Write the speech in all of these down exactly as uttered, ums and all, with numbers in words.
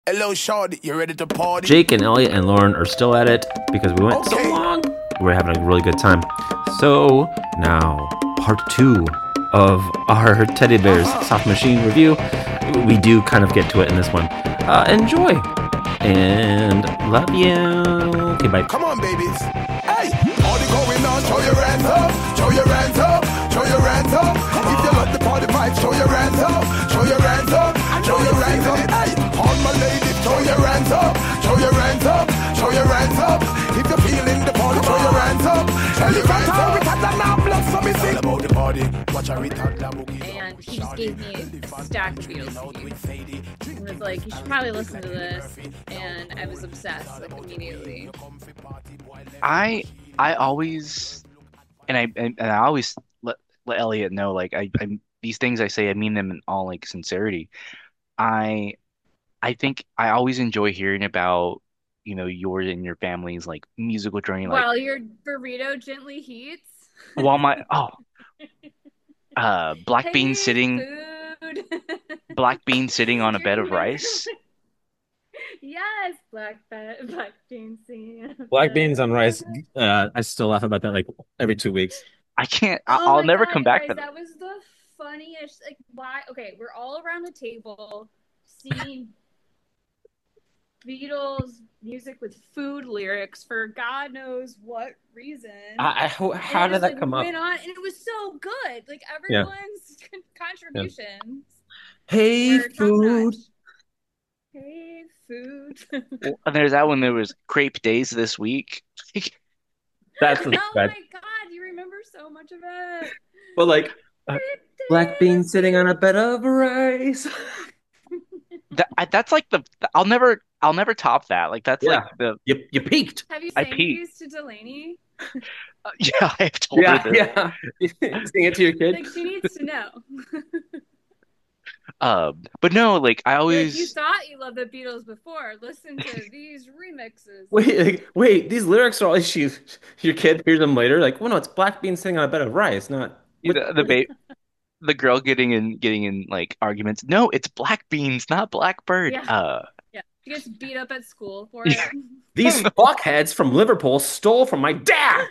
Hello, Shorty. You ready to party? Jake and Elliot and Lauren are still at it because we went so Okay. long. We're having a really good time. So now, part two of our Teddy Bears Soft Machine review. We do kind of get to it in this one. Uh, enjoy and love you. Okay, bye. Come on, babies. Hey, party going on. Show your hands up. Show your hands up. Show your hands up. If you love the party vibe, show your hands up. Show your hands up. Show your hands up. Hey, all my ladies, show your hands up. Show your hands up. Show your hands up. If you're feeling the party, show your hands up. Show your hands up. All about the party. Watch a retard Lamborghini. And he just gave me a stack of Beatles C Ds and was like, you should probably listen to this, and I was obsessed like immediately. I I always and I and, and I always let, let Elliot know like I, I these things I say I mean them in all like sincerity. I I think I always enjoy hearing about you know yours and your family's like musical journey like While your burrito gently heats. while my oh uh black bean Hey, sitting food. black bean sitting on a bed of rice. Yes, black be- black beans. sitting on a Black bed beans of on rice. Uh, I still laugh about that like every two weeks. I can't I, Oh I'll my never God, come you back guys, to that. that was the funniest. Like, why? Okay, we're all around the table singing Beatles music with food lyrics for God knows what reason. I, I, how And how it did just, that like, come up? went on, and it was so good. Like Yeah. everyone's contributions Hey, were top food. notch. Hey, food. Well, and there's that one. There was crepe days this week. That's Oh bad. my God, you remember so much of it. But like, uh, black bean sitting on a bed of rice. That I, that's like the I'll never I'll never top that. Like that's like Yeah, the you you peaked. Have you I sang peaked. these to Delaney? uh, yeah, I've told her Yeah, this. yeah. Sing it to your kid. Like, she needs to know. Um, but no, like I Like, you always thought you loved the Beatles before. Listen to these remixes. Wait, like, wait. These lyrics are all she. Your kid hears them later. Like, well, no, it's black bean sitting on a bed of rice, not you what. know, the ba the girl getting in getting in like arguments. No, it's black beans, not blackbird. Yeah, Uh, yeah. She gets beat up at school for it. These fuckheads from Liverpool stole from my dad.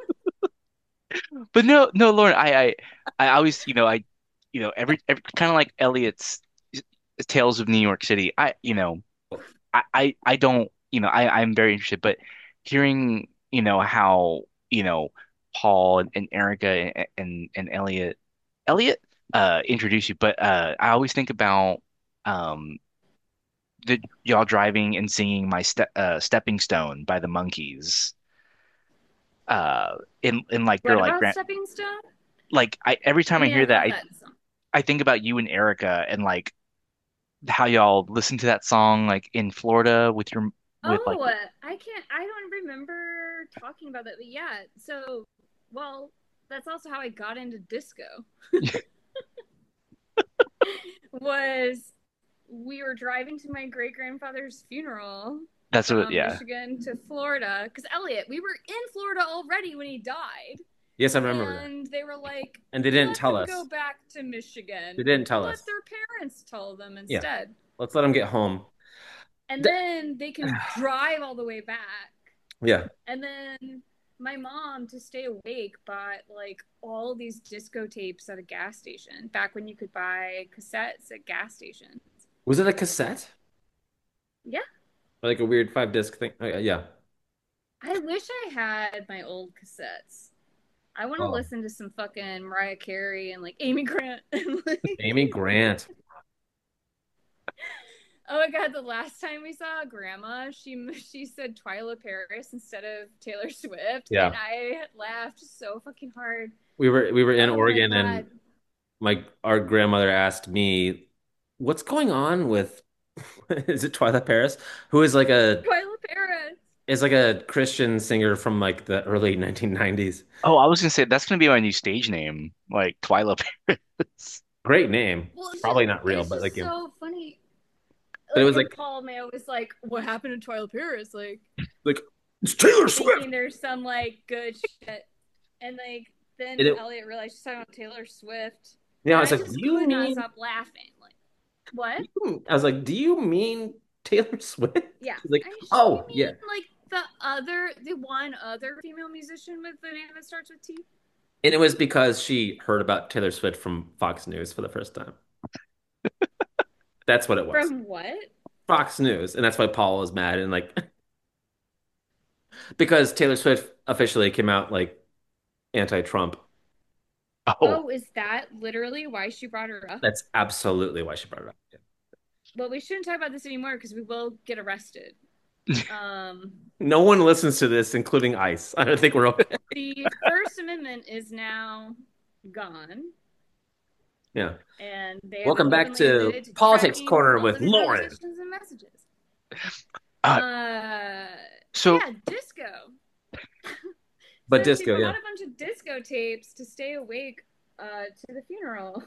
but no, no, Lauren, I I I always you know I you know every, every kind of like Elliot's Tales of New York City. I you know. I, I I don't, you know, I, I'm very interested, but hearing, you know, how, you know, Paul and, and Erica and, and and Elliot Elliot uh introduce you, but uh I always think about um the y'all driving and singing my ste uh Stepping Stone by the Monkees. Uh in in like your What like about grand Stepping Stone? like I every I time I mean, I hear that love I that song. I think about you and Erica and like how y'all listen to that song like in Florida with your with like Oh, I can't, I don't remember talking about that. But yeah, so, well, that's also how I got into disco. Was we were driving to my great grandfather's funeral that's what from yeah. Michigan to Florida. Because Elliot, we were in Florida already when he died. Yes, I remember that. And they were like, And they didn't let tell them us. go back to Michigan. They didn't tell Let us. their parents tell them Yeah. instead. Let's let them get home. And Th- then they can drive all the way back. Yeah. And then my mom, to stay awake, bought like all these disco tapes at a gas station back when you could buy cassettes at gas stations. Was it a cassette? Yeah. Or like a weird five disc thing? Oh, yeah. yeah. I wish I had my old cassettes. I want to Oh. listen to some fucking Mariah Carey and like Amy Grant. And, like... Amy Grant. Oh my God, the last time we saw Grandma, she she said Twyla Paris instead of Taylor Swift. Yeah. And I laughed so fucking hard. We were we were in Oh my Oregon God. and my our grandmother asked me, "What's going on with is it Twyla Paris, who is like a Twyla Paris. is like a Christian singer from like the early nineteen nineties. Oh, I was gonna say that's gonna be my new stage name, like Twyla Paris. Great name. Well, it's Probably just, not real, it's but just like you know. so funny. But it was and like Paul Mayo was like, "What happened to Twyla Paris?" Like, like it's Taylor thinking Swift. there's some like good shit, and like then And it- Elliot realized she's talking about Taylor Swift. Yeah, I And was I like, just "Do you could not mean?" stop laughing. Like, what? I was like, "Do you mean Taylor Swift?" Yeah. She's like, I sh- you "Oh, mean yeah." like the other, the one other female musician with the name that starts with T? And it was because she heard about Taylor Swift from Fox News for the first time. That's what it was. From what? Fox News. And that's why Paul was mad and like because Taylor Swift officially came out like anti-Trump. Oh, Oh, is that literally why she brought her up? That's absolutely why she brought it up. Yeah. Well, we shouldn't talk about this anymore because we will get arrested. Um, No one listens to this, including ICE. I don't think we're okay. the First Amendment is now gone, Yeah. and they have Welcome back openly to admitted to Politics tracking Corner all with of his Lauren. conversations and messages. uh, Uh, so yeah, disco. But So she disco, brought yeah. a bunch of disco tapes to stay awake uh, to the funeral.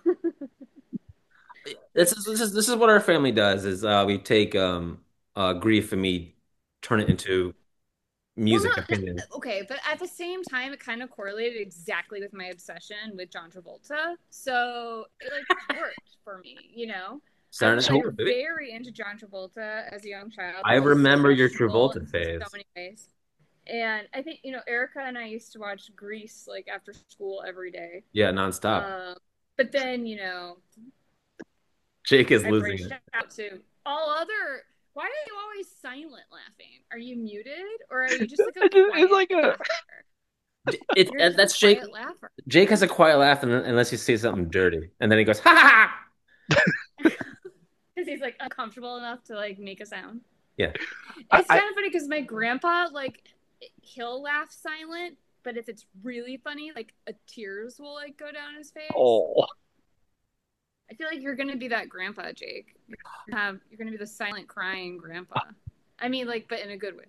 This is this is this is what our family does is uh we take um uh grief and we turn it into Well, music not opinions. okay, but at the same time, it kind of correlated exactly with my obsession with John Travolta, so it like worked for me, you know. I Saturday was Night like Fever, baby. very into John Travolta as a young child, I which is remember your questionable Travolta in phase. so many ways. And I think you know Erica and I used to watch Grease like after school every day. Yeah, nonstop. Um, but then you know Jake is I losing branched it. out to all other. Why are you always silent laughing? Are you muted or are you just like a it's just- quiet it's like a laugher? It, You're it just that's a Jake. quiet laugher. Jake has a quiet laugh un- unless you say something dirty, and then he goes ha ha ha. Because he's like uncomfortable enough to like make a sound. Yeah, I, It's I kind of funny because my grandpa like he'll laugh silent, but if it's really funny, like a tears will like go down his face. oh I feel like you're gonna be that grandpa, Jake. You're gonna have you're gonna be the silent crying grandpa. I mean, like, but in a good way.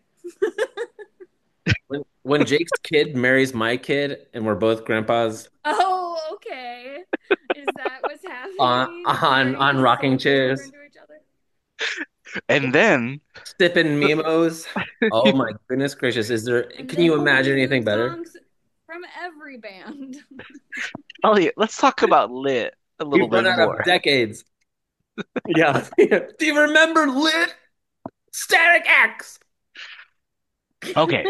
when when Jake's kid marries my kid, and we're both grandpas Oh, okay. Is that what's on happening? on Marrying on the rocking soul children chairs, to each other? and then sipping mimos. Oh my goodness gracious! Is there? And Can then you imagine singing anything better? songs from every band. Elliot, let's talk about Lit a little We've run bit out of more. decades. Yeah. Do you remember Lit? Static X. Okay,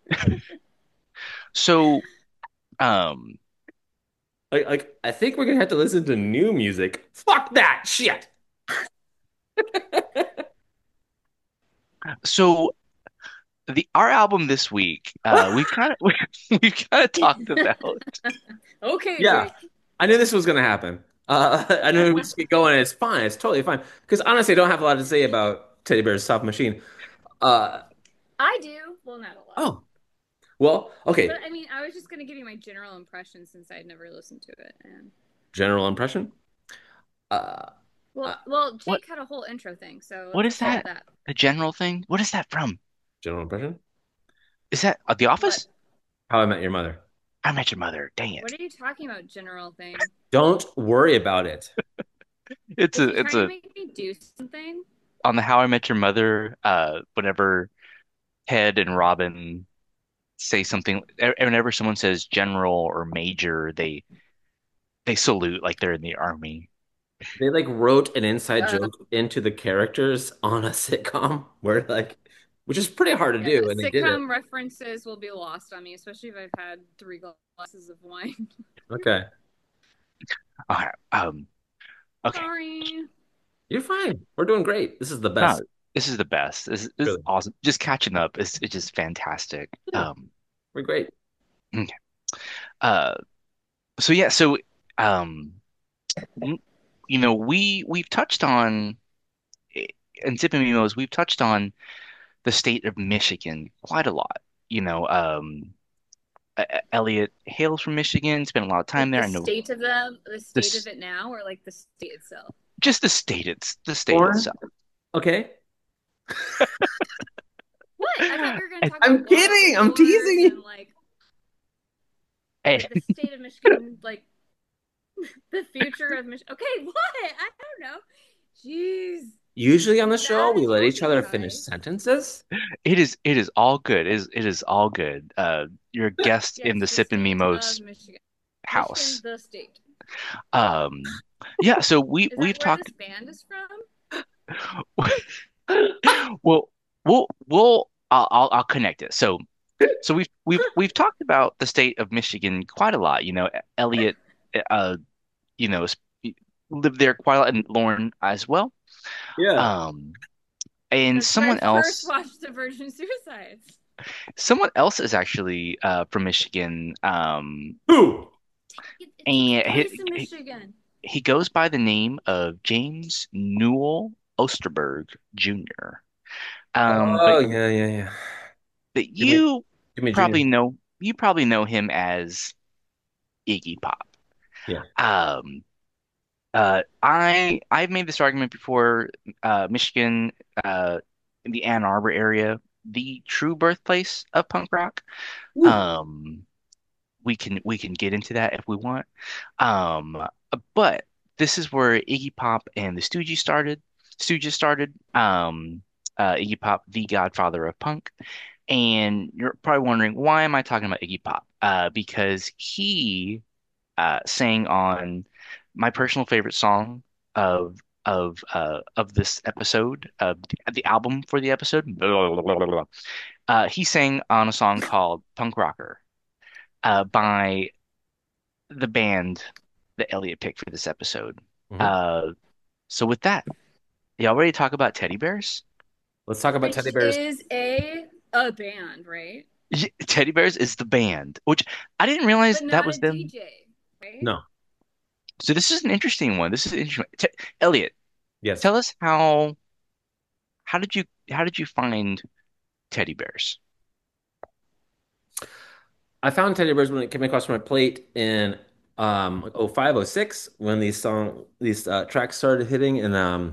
so um, Like, like I think we're gonna have to listen to new music. Fuck that shit. so the our album this week, uh, we've kind of we've kind of talked about. Okay, Yeah, Jake. I knew this was gonna happen. Uh, I knew we just get going. And it's fine. It's totally fine. Because honestly, I don't have a lot to say about Teddy Bear's Soft Machine. Uh, I do. Well, not a lot. oh, well, okay. But I mean, I was just gonna give you my general impression since I'd never listened to it. And General impression. Uh, well, uh, well, Jake what had a whole intro thing, so what let's is start that? with that. The general thing? What is that from? General impression. Is that uh, The What? Office? How I Met Your Mother. I Met Your Mother. Dang What it! are you talking about? General thing? Don't worry about it. It's Is a he it's trying to a make me do something? on the How I Met Your Mother. Uh, whenever Ted and Robin say something, e- whenever someone says general or major, they they salute like they're in the army. They like wrote an inside Uh, joke into the characters on a sitcom where like, which is pretty hard to yeah, do, and they did it. sitcom references will be lost on me, especially if I've had three glasses of wine. Okay, Okay. Um. Okay. Sorry. you're fine. We're doing great. This is the No, best. this is the best. This, is- this is Really, awesome. Just catching up is it's just fantastic. yeah, Um. we're great. Okay. Uh. So yeah. So um. w- You know, we we've touched on in Zip and Mimos, we've touched on the state of Michigan quite a lot. You know, um, E- E- Elliot hails from Michigan, spent a lot of time Like there. the I know state of them, the state this, of it now, or like the state itself. just the state it's the state Lauren, itself. okay. What? I thought we were going to talk I'm about kidding. I'm wars teasing you. and like Hey, the state of Michigan, like the future of Michigan. Okay, what? I don't know. Jeez, Usually on the is show, that we an let each other O P finish I? sentences. it is it is all good. It is it is all good. Uh, you're a guest in Yes, the the Sip and state Mimos of Michigan. Michigan, house. the state. Um, yeah. So we Is that we've where talked. this band is from? Well, we'll we'll I'll I'll, I'll connect it. So so we've we've we've talked about the state of Michigan quite a lot. You know, Elliot, uh, you know, sp- lived there quite a lot, and Lauren as well. Yeah. Um, and That's where I someone first else, watched the Virgin Suicides. someone else is actually uh from Michigan. Um, Who? It, it takes and place he, in he Michigan. he goes by the name of James Newell Osterberg Junior Um, but Oh, yeah, yeah, yeah. but Jimmy, you Jimmy probably Junior know you probably know him as Iggy Pop. Yeah. Um, uh, I I've made this argument before. Uh, Michigan, uh, in the Ann Arbor area, the true birthplace of punk rock. Woo. Um, we can we can get into that if we want. Um, but this is where Iggy Pop and the Stooges started. Stooges started. Um, uh, Iggy Pop, the godfather of punk. And you're probably wondering, why am I talking about Iggy Pop? Uh, because he uh, sang on my personal favorite song of of uh, of this episode, of the, the album for the episode. Blah, blah, blah, blah, blah. Uh, he sang on a song called "Punk Rocker" uh, by the band that Elliot picked for this episode. Mhm. Uh, so with that, y'all ready to talk about teddy bears? Let's talk about teddy Which bears. is a a band, right? Yeah, Teddy Bears is the band, which I didn't realize But that not was a them. D J, right? No. So this is an interesting one. This is interesting. Te Elliot, Yes. tell us how how did you how did you find teddy bears? I found teddy bears when it came across my plate in um like oh 05, oh six when these song these uh, tracks started hitting in um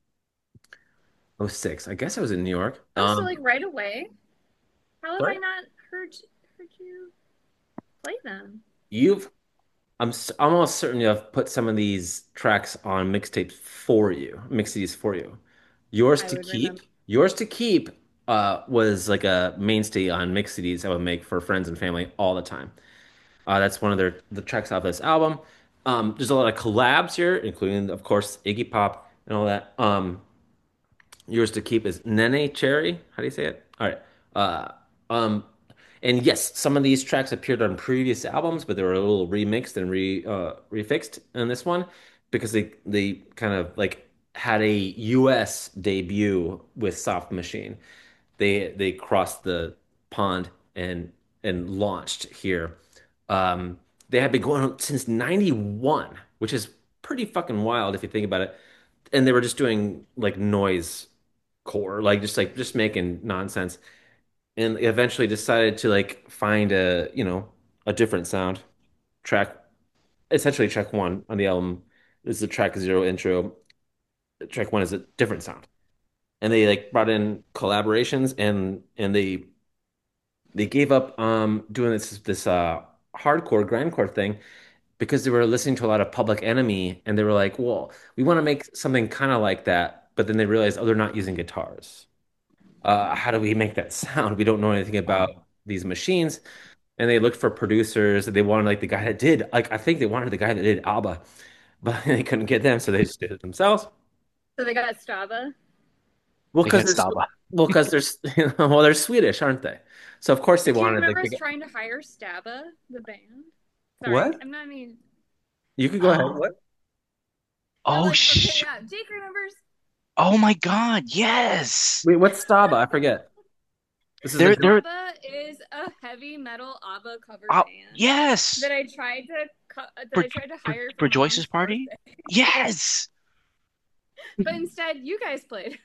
oh six. I guess I was in New York. Oh, so Um like right away? How have I sorry. not heard heard you play them? You've I'm s- I'm almost certain you have put some of these tracks on mixtapes for you, mix these for you. Yours I to would keep, remember. yours to keep uh was like a mainstay on mix C Ds I would make for friends and family all the time. Uh, that's one of their the tracks off this album. Um, there's a lot of collabs here, including, of course, Iggy Pop and all that. Um, yours to keep is Nene Cherry. How do you say it? All right. Uh, um, and yes, some of these tracks appeared on previous albums, but they were a little remixed and re uh, refixed in this one because they they kind of like had a U S debut with Soft Machine. They they crossed the pond and and launched here. Um, they have been going on since ninety-one, which is pretty fucking wild if you think about it. And they were just doing like noise core, like just like just making nonsense. And eventually decided to like find a, you know, a different sound. Track essentially track one on the album is the track zero intro. Track one is a different sound. And they like brought in collaborations and and they they gave up um doing this this uh hardcore grindcore thing because they were listening to a lot of Public Enemy and they were like, well, we want to make something kind of like that, but then they realized, oh, they're not using guitars. Uh, how do we make that sound? We don't know anything about Um, these machines. And they looked for producers. They wanted like the guy that did, like I think they wanted the guy that did ABBA, but they couldn't get them, so they just did it themselves. So they got Stava. Well, they because got they're Stava. well, because they're you know, well, they're Swedish, aren't they? So of course they Do you wanted like remember the us guy. trying to hire Stava, the band? Sorry, What? I'm not I mean You could go ahead. What? we're Oh like, okay, sh yeah, Jake remembers. Oh my God, yes. Wait, what's Staba? I forget. This is the They're group. they're Stava is a heavy metal ABBA cover oh band yes. that I tried to co- that For I tried to for hire for for Joyce's mom's party? birthday. Yes. But instead, you guys played.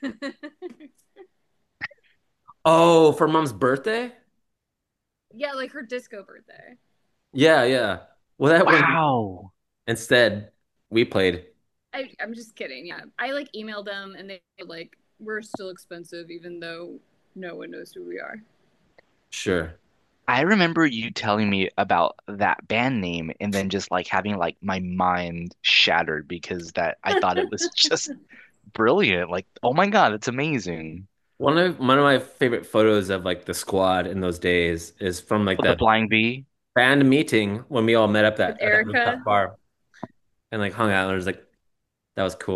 Oh, for mom's birthday? Yeah, like her disco birthday. Yeah, yeah. Well, that one Wow. instead we played. I, I'm just kidding. Yeah, I like emailed them and they were like, "We're still expensive, even though no one knows who we are." Sure. I remember you telling me about that band name and then just like having like my mind shattered because that I thought it was just brilliant. Like, oh my God, it's amazing. One of one of my favorite photos of like the squad in those days is from like With the the Flying V. band meeting when we all met up With that at that Erica. rooftop bar and like hung out and it was like that was cool.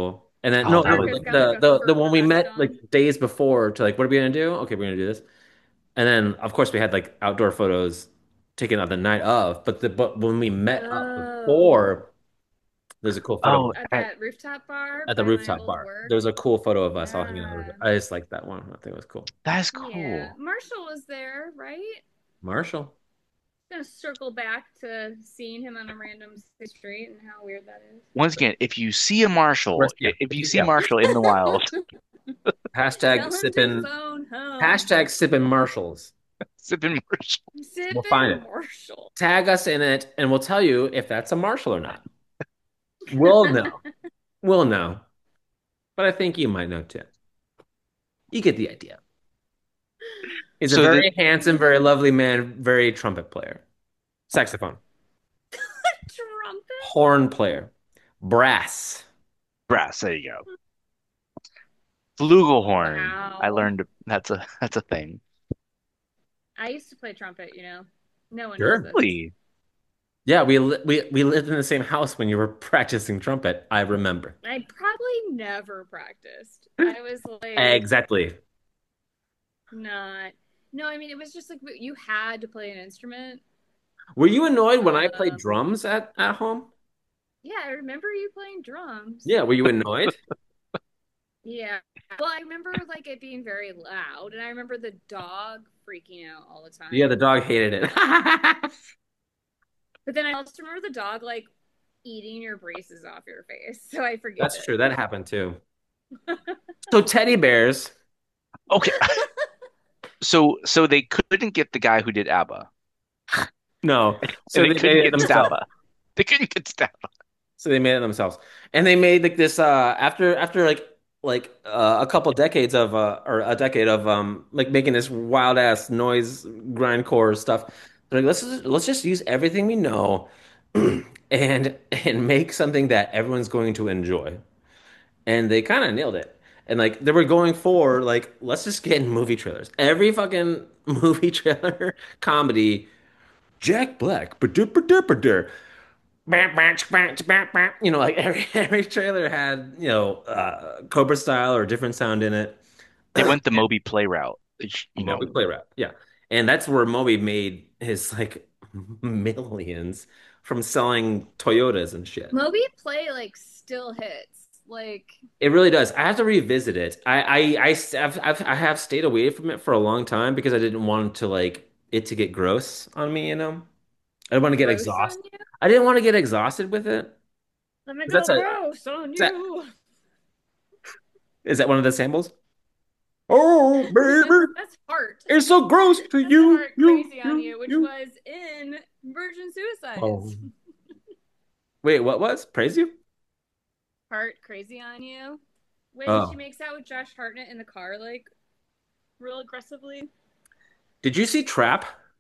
And then Oh, no, that no, was Parker's like got like the a the the fur when we vest met like on. days before to like what are we gonna do? Okay, we're gonna do this. And then of course we had like outdoor photos taken on the night of, but the but when we met up Oh, before, there's a cool photo oh at at, that rooftop bar at the by my rooftop old bar. work. There's a cool photo of us all hanging out. Yeah. I just like that one. I think it was cool. that's Yeah. cool. Marshall was there, right? Marshall. Gonna circle back to seeing him on a random street and how weird that is. Once again, if you see a Marshall, Where's- Yeah. if you see Yeah. Marshall in the wild, Hashtag Tell him to sipping phone home. hashtag sipping Marshalls. sipping Marshall. We'll find Sippin' it. Marshall. Tag us in it and we'll tell you if that's a Marshall or not. We'll know. We'll know. But I think you might know too. You get the idea. He's a So the very handsome, very lovely man, very trumpet player, saxophone, Trumpet? horn player, brass. brass, there you go. Flugelhorn. I Wow. learned that's a that's a thing. I used to play trumpet, you know. No one knows Sure. this. Really? Yeah, we li we we lived in the same house when you were practicing trumpet. I remember. I probably never practiced. I was like Exactly. not. No, I mean it was just like you had to play an instrument. Were you annoyed when I played Um, drums at at home? yeah, I remember you playing drums. Yeah, were you annoyed? Yeah. Well, I remember like it being very loud, and I remember the dog freaking out all the Yeah, time. the dog hated it. But then I also remember the dog like eating your braces off your face, so I forgive That's true. it. That happened too. So teddy bears. Okay. So so they couldn't get the guy who did ABBA. No. And So they they couldn't made it get themselves. Stappa. They couldn't get Stappa. So they made it themselves, and they made like this uh after after like like uh, a couple decades of uh or a decade of um like making this wild ass noise grindcore stuff. They're like let's just, let's just use everything we know and and make something that everyone's going to enjoy. And they kind of nailed it. And like they were going for like let's just get in movie trailers. Every fucking movie trailer comedy. Jack Black, ba-dur-ba-dur-ba-dur. You know, like every every trailer had, you know, uh, Cobra style or different sound in it. They went the Moby Play route. Which, you know, Moby play rap, yeah, and that's where Moby made his like millions from selling Toyotas and shit. Moby Play like still hits. Like It really does. I have to revisit it. I I I have I've, I have stayed away from it for a long time because I didn't want to like it to get gross on me, you know. I didn't want to get gross on exhausted. you. I didn't want to get exhausted with it. Let me 'Cause go That's a gross on is that you. is that one of the samples? Oh, baby. That's Heart. It's so gross to That's you, Heart you, Crazy on you, You, which you. was in Virgin Oh. Suicides. Wait, what was? Praise you? Heart Crazy on You. When she Oh. makes out with Josh Hartnett in the car, like real aggressively. Did you see Trap?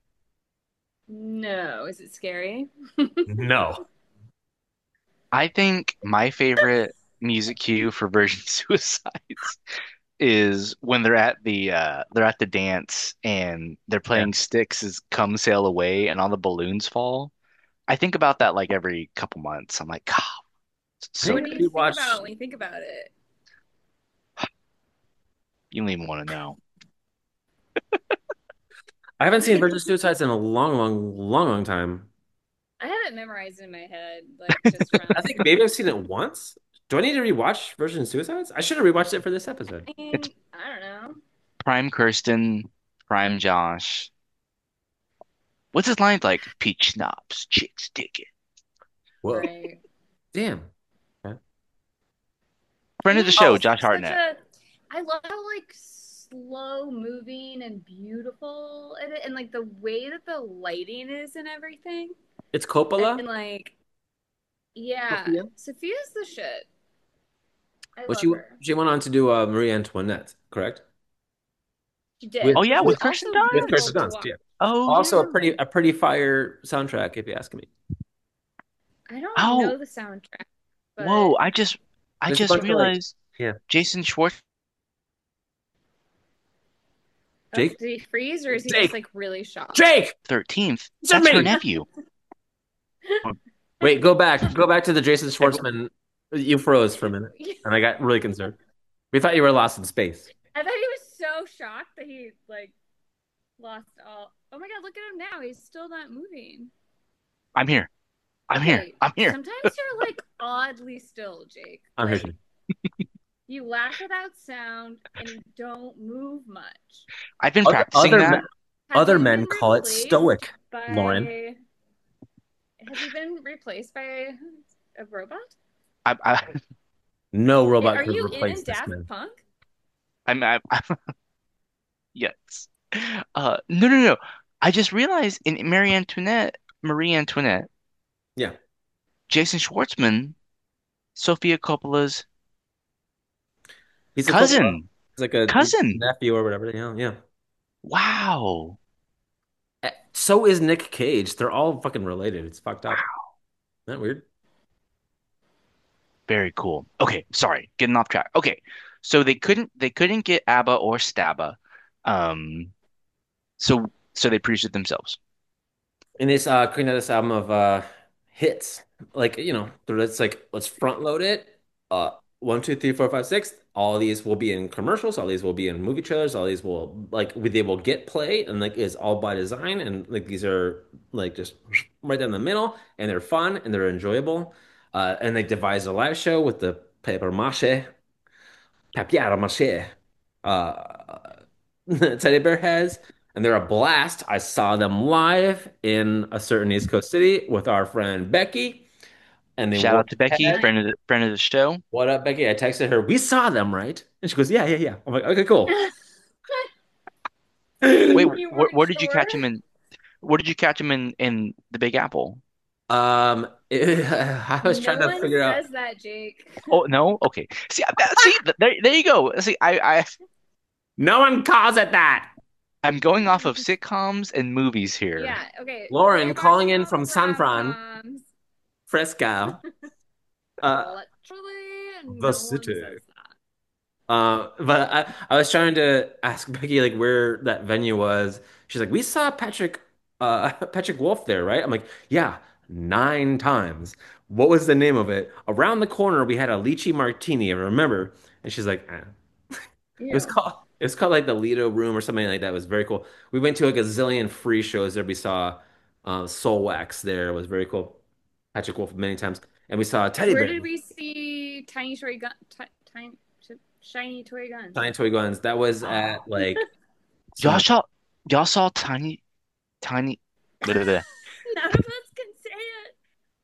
No, is it scary? No. I think my favorite music cue for Virgin Suicides is when they're at the uh they're at the dance and they're Yeah. playing Styx as Come Sail Away and all the balloons fall. I think about that like every couple months. I'm like, God, it's I so What think do I you good. think rewatched. about when you think about it? You don't even want to know. I haven't seen Virgin Suicides in a long, long, long, long time. I have it memorized in my head, like just I from. think maybe I've seen it once. Do I need to rewatch Virgin Suicides? I should have rewatched it for this episode. I It's mean, I don't know. Prime Kirsten, Prime Josh. What's his line like? Peach schnapps, chicks dig it. Whoa. Right. Damn. Okay. Friend of the And show, Oh, it's Josh such Hartnett. a. I love how like slow moving and beautiful it, and like the way that the lighting is and everything, it's Coppola. and like yeah, Sophia? Sophia's the shit. I Well, love she her. she went on to do uh, Marie Antoinette, correct? She did, With Oh yeah, which is with with Kirsten also with beautiful Kirsten Dunst. to Dunst, watch. yeah. Oh Also a yeah. pretty a pretty fire soundtrack, if you ask me. I don't Oh, know the soundtrack, but whoa! I just I There's a just bunch of like, realized yeah, Jason Schwartz oh, Jake, did he freeze or is he just Jake, like really shocked? Jake, thirteenth. it's That's her me. nephew. Wait, go back, go back to the Jason Schwartzman. You froze for a minute, and I got really concerned. We thought you were lost in space. I thought he was so shocked that he like lost all. Oh my god, look at him now. He's still not moving. I'm here. I'm here. Okay, I'm here. sometimes you're like oddly still, Jake. I'm here Like too. you laugh without sound and you don't move much. I've been Other practicing other that. men, Has other he men been call it replaced stoic, Lauren. by has he been replaced by a robot? I, I, No robot Are could you replace in this Daft man. Punk? I'm, I, yes. Uh, no, no, no. I just realized in Marie Antoinette, Marie Antoinette, Yeah, Jason Schwartzman, Sofia Coppola's he's a Coppola. cousin. He's like a Cousin. nephew or whatever. Yeah, yeah. Wow. Eh, So is Nick Cage. They're all fucking related. It's fucked up. Wow. Isn't that weird? Very cool. Okay, sorry, getting off track. Okay, so they couldn't they couldn't get ABBA or STABA, um, so so they produced it themselves. And this uh creating this album of uh hits. Like, you know, it's like let's front load it. Uh one, two, three, four, five, six. All of these will be in commercials, all these will be in movie trailers, all these will like they will get played and like it's all by design and like these are like just right down the middle and they're fun and they're enjoyable. Uh and they devised a live show with the paper mache, papier mache uh teddy bear heads, and they're a blast. I saw them live in a certain East Coast city with our friend Becky, and they Shout went out to Becky, ahead. friend of the friend of the show. What up, Becky? I texted her. We saw them, right? And she goes, Yeah, yeah, yeah. I'm like, Okay, cool. Wait, You where, weren't where did you sure? catch him in? Where did you catch him in in the Big Apple? Um, it- I was trying No to one figure out. says that, Jake. Oh no, okay. See, I- that- see, th- there there you go. See, I I No one calls it that. I'm going off of sitcoms and movies here. Yeah, okay. Lauren Go back calling to in all from the San Fran, rom-coms. Fresco, uh, Literally, the no one city. says that. Uh, but I, I was trying to ask Becky like where that venue was. She's like, we saw Patrick, uh, Patrick Wolf there, right? I'm like, yeah, nine times. What was the name of it? Around the corner, we had a lychee martini. I remember. And she's like, eh. It was Ew. called, it was called like the Lido Room or something like that. It was very cool. We went to like a zillion free shows there. We saw, uh, Soul Wax there. It was very cool. Patrick Wolf many times, and we saw Teddy Where Bear. did we see tiny toy gun, ti- tiny, shiny toy guns? Tiny Toy Guns. That was at like Y'all some saw y'all saw tiny tiny blah, blah, blah. None of us can say it.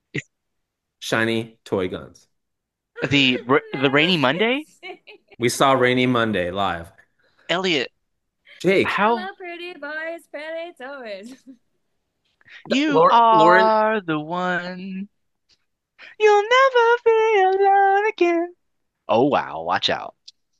shiny toy guns. the r- the None of Rainy us can Monday. say it. We saw Rainy Monday live. Elliot, Jake, I how love pretty boys, pretty toys. th- you Lauren, Lauren, are the one. You'll never be alone again. Oh wow, watch out.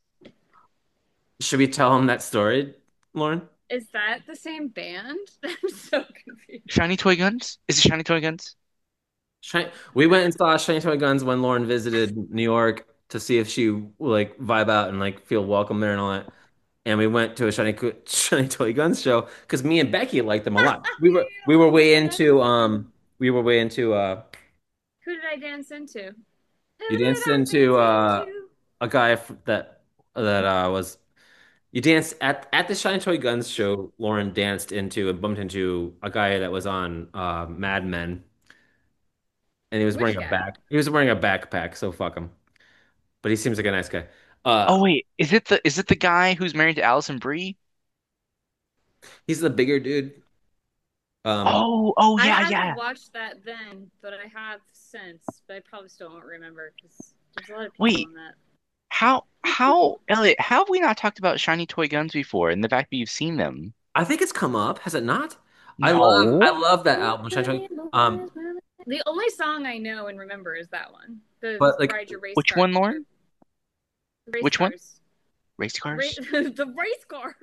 should we tell him that story, Lauren? Is that the same band? I'm so confused. Shiny Toy Guns? Is it Shiny Toy Guns? Shi we went and saw Shiny Toy Guns when Lauren visited New York to see if she would like vibe out and like feel welcome there and all that. And we went to a Shiny Co- Shiny Toy Guns show because me and Becky liked them a lot. We were we were way into Ew. um we were way into uh Who did I dance into? you Who did danced I dance into uh into? a guy f- that that uh was you danced at at the Shiny Toy Guns show. Lauren danced into and bumped into a guy that was on uh, Mad Men, and he was Which wearing a guy? back. He was wearing a backpack, so fuck him. But he seems like a nice guy. Uh, Oh wait, is it the is it the guy who's married to Allison Brie? he's the bigger dude. Um, Oh, oh I yeah, haven't yeah. watched that then, but I have since. But I probably still won't remember because there's a lot of people Wait, in that. how how Elliot, how have we not talked about Shiny Toy Guns before and the fact that you've seen them? I think it's come up, has it not? I love I No. love that album, Shiny Toy. Um, The only song I know and remember is that one. The but like Ride Your Race Which Car. one, Lauren? Race Which one? cars. Race Ra- cars? the race cars.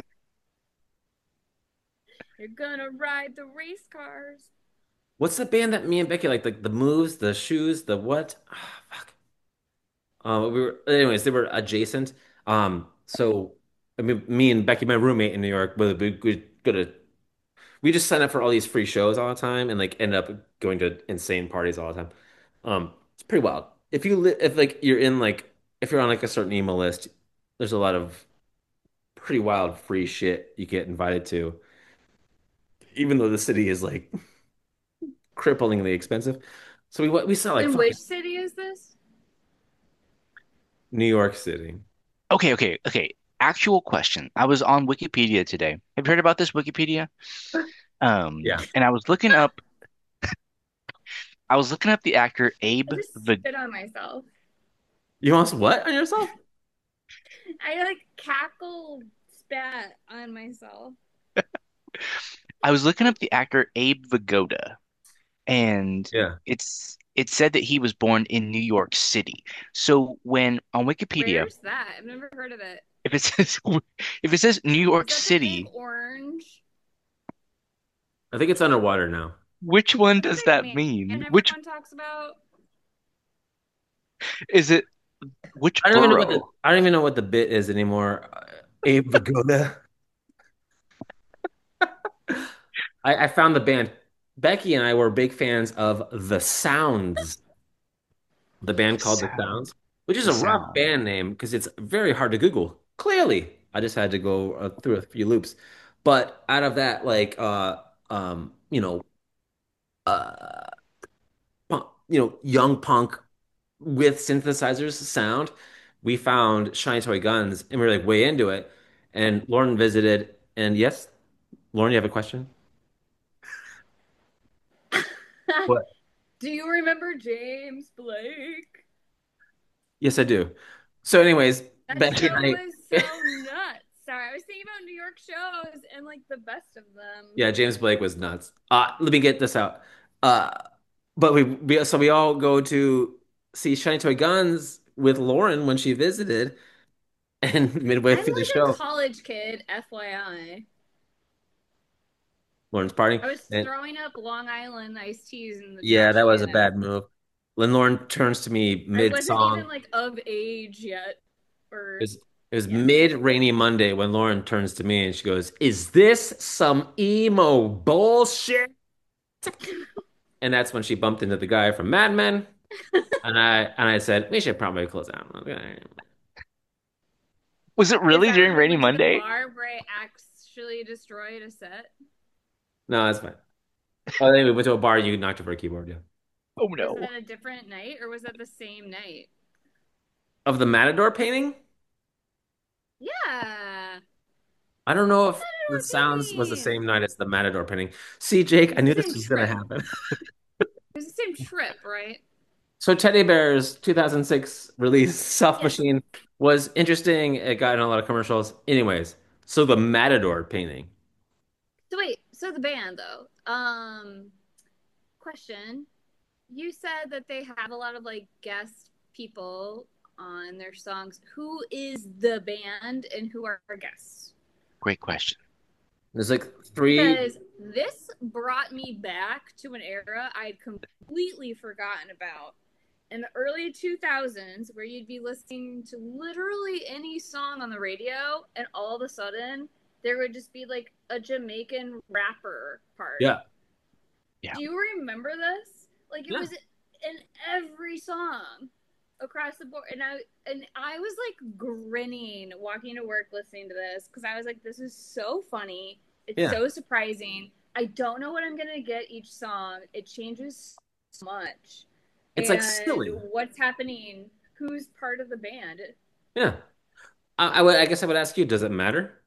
You're gonna ride the race cars. what's the band that me and Becky like? Like the moves, the shoes, the what? Ah, fuck. Um, we were, anyways, they were adjacent. Um, so I mean, me and Becky, my roommate in New York, we we we go to we just sign up for all these free shows all the time, and like end up going to insane parties all the time. Um, it's pretty wild. if you li if like you're in like if you're on like a certain email list, there's a lot of pretty wild free shit you get invited to, even though the city is like cripplingly expensive. So we we saw like In fucking which city is this? New York City. Okay, okay, okay. Actual question. I was on Wikipedia today. Have you heard about this Wikipedia? Um, Yeah. and I was looking up I was looking up the actor I Abe just Vig spit on myself. You want what on yourself? I like cackle spat on myself. I was looking up the actor Abe Vigoda, and Yeah. it's it said that he was born in New York City. So when on Wikipedia, Where's that? I've never heard of it. if it says if it says New Is York that the big City, orange? I think it's underwater now. which one That does big that man mean? Which everyone talks about? is it? Which I don't even know what the borough? I don't even know what the bit is anymore. Uh, Abe Vigoda. I, I found the band. Becky and I were big fans of The Sounds, the The band called The sound. Sounds, which is The a rough sound. band name because it's very hard to Google. Clearly, I just had to go uh, through a few loops. But out of that, like, uh, um, you know, uh, punk, you know, young punk with synthesizers sound, we found Shiny Toy Guns, and we were like way into it. And Lauren visited, and yes, Lauren, you have a question? What? Do you remember James Blake? Yes, I do. So, anyways, That Becky and show I, was so nuts. Sorry, I was thinking about New York shows and like the best of them. yeah, James Blake was nuts. Uh, let me get this out. Uh, but we, we, so we all go to see Shiny Toy Guns with Lauren when she visited, and midway I'm through the like a show, college kid, F Y I. Lauren's partying, I was and throwing up Long Island iced teas in the yeah, trash that was a can. I was bad move. Then Lauren turns to me I wasn't even mid-song. like of age yet. It Or was, it was yeah. mid rainy Monday when Lauren turns to me and she goes, "Is this some emo bullshit?" And that's when she bumped into the guy from Mad Men. And I and I said, we should probably close down. Okay. Was it Is really that when during we Rainy went to the Monday? bar where I actually destroyed a set? No, that's fine. Oh, then we went to a bar. You knocked over a keyboard, yeah. Oh Was no. that a different night or was that the same night? Of the Matador painting, Yeah. I don't know if the Matador sounds was the painting. same night as the Matador painting. See, Jake, I It's knew the this same was gonna trip. happen. It was the same trip, right? So Teddy Bear's two thousand six release, Soft Yes. Machine, was interesting. It got in a lot of commercials. Anyways, so the Matador painting. So wait, so the band though. Um question. You said that they have a lot of like guest people on their songs. Who is the band and who are guests? Great question. There's like three. Because this brought me back to an era I'd completely forgotten about. In the early two thousands, where you'd be listening to literally any song on the radio, and all of a sudden, there would just be like a Jamaican rapper part. Yeah, Yeah. Do you remember this? Like it yeah. was in every song across the board, and I and I was like grinning walking to work listening to this because I was like, this is so funny. It's Yeah. so surprising. I don't know what I'm gonna get each song. It changes so much, It's like and silly. what's happening? Who's part of the band? Yeah. I, I would, I guess I would ask you, does it matter?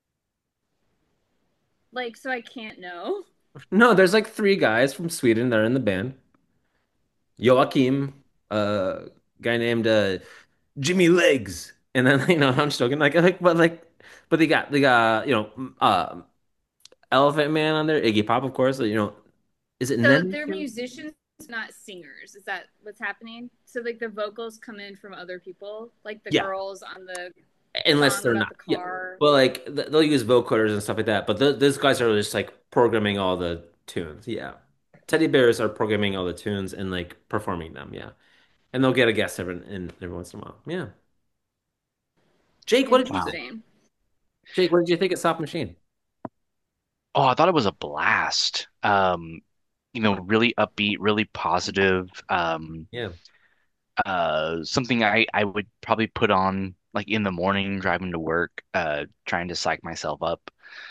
Like, so I can't know. No, there's like three guys from Sweden that are in the band. Joachim, a guy named uh, Jimmy Legs, and then you know I'm just joking, like like but like but they got they got you know uh, Elephant Man on there, Iggy Pop, of course. You know, is it So Ned? they're musicians, not singers. Is that what's happening? So like the vocals come in from other people, like the Yeah, girls on the unless song they're about not. the Yeah, car. well, like th- they'll use vocoders and stuff like that, but th those guys are just like programming all the tunes. Yeah, Teddy Bears are programming all the tunes and like performing them. Yeah, and they'll get a guest every in every once in a while. Yeah. Jake, what did you Wow. think? Interesting. Jake, what did you think of Soft Machine? Oh, I thought it was a blast. Um, you know, really upbeat, really positive. Um, Yeah. Uh, something I I would probably put on like in the morning driving to work, uh, trying to psych myself up.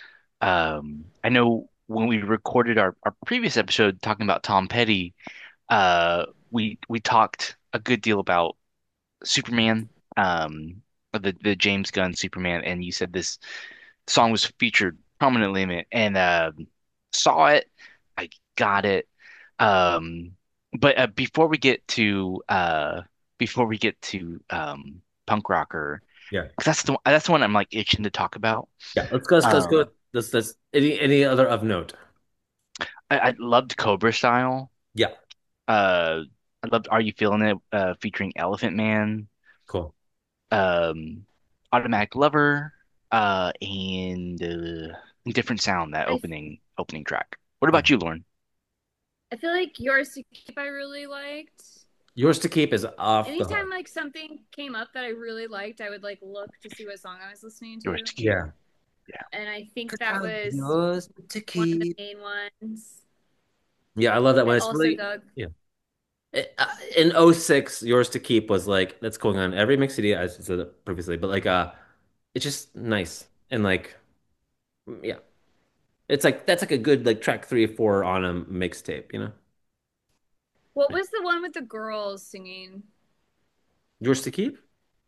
Um, I know when we recorded our our previous episode talking about Tom Petty, uh, we we talked a good deal about Superman, um, the the James Gunn Superman, and you said this song was featured prominently in it, and uh, saw it. I got it. Um, but uh, before we get to uh, before we get to um, punk rocker, Yeah. 'cause that's the that's the one I'm like itching to talk about. Yeah. Let's go. Let's, let's go. Um, Let's, let's, any, any other of note? I, I loved Cobra Style. Yeah. Uh, I loved Are You Feeling It? Uh, featuring Elephant Man. Cool. Um, Automatic Lover. Uh, and uh, Different Sound. That I opening opening track. What Yeah. about you, Lauren? I feel like Yours to Keep I really liked. Yours to keep is off the Anytime hook. like something came up that I really liked, I would like look to see what song I was listening Yours to. to keep. Yeah. Yeah. And I think that was Yours to one of the keep. main ones. Yeah, I love that I one. It's also really, dug. yeah. It- uh, In oh six, Yours to Keep was like that's going on every mix C D, as I said it previously, but like uh it's just nice and like yeah. It's like that's like a good like track three or four on a mixtape, you know? What was the one with the girls singing? Yours to keep?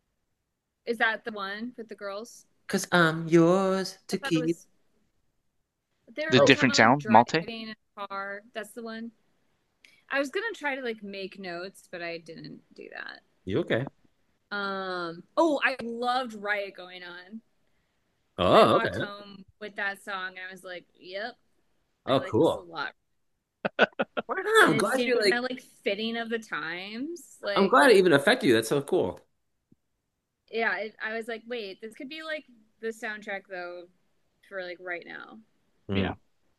Is that the one with the girls? 'Cause I'm yours I to thought it keep. was. They were The Oh, like talking Different about like Sound, Malte. driving in a car. That's the one. I was gonna try to like make notes, but I didn't do that. you okay? Um. Oh, I loved Riot Going On. I Oh, walked okay. home with that song, and I was like, "Yep, I Oh, like this a cool. lot." Right on. And I'm it glad seemed you like kind of like fitting of the times. I'm Like, glad it even affected you. That's so cool. yeah, it, I was like, "Wait, this could be like the soundtrack though, for like right now." Mm. Yeah.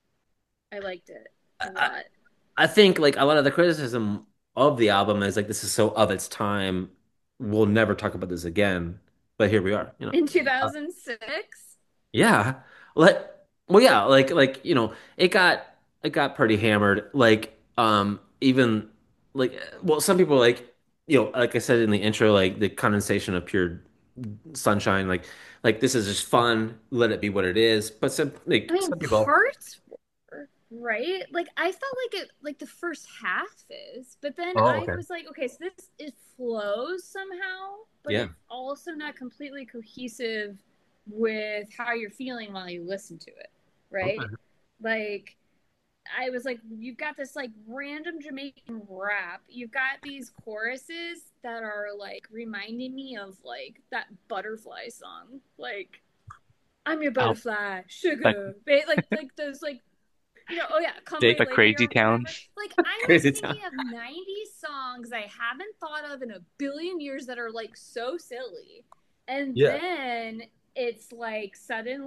I liked it a I, lot. I think like a lot of the criticism of the album is like this is so of its time. We'll never talk about this again. But here we are, you know. In Uh, two thousand six, yeah. Like well yeah, like like you know, it got it got pretty hammered. Like um even like well some people like you know, like I said in the intro, like the condensation of pure sunshine, like like this is just fun, let it be what it is. But some I like mean, some people parts were, right? Like I felt like it like the first half is, but then Oh, I okay. was like, okay, so this it flows somehow, but Yeah. it's also not completely cohesive with how you're feeling while you listen to it, right? Okay. Like I was like, you've got this like random Jamaican rap. You've got these choruses that are like reminding me of like that butterfly song. Like, I'm your Oh, butterfly, like sugar. Like like those like you know, oh yeah, come Jake, lay a lady Crazy or Town. whatever. Like I'm just Crazy town. thinking of nineties songs I haven't thought of in a billion years that are like so silly. And Yeah. then it's like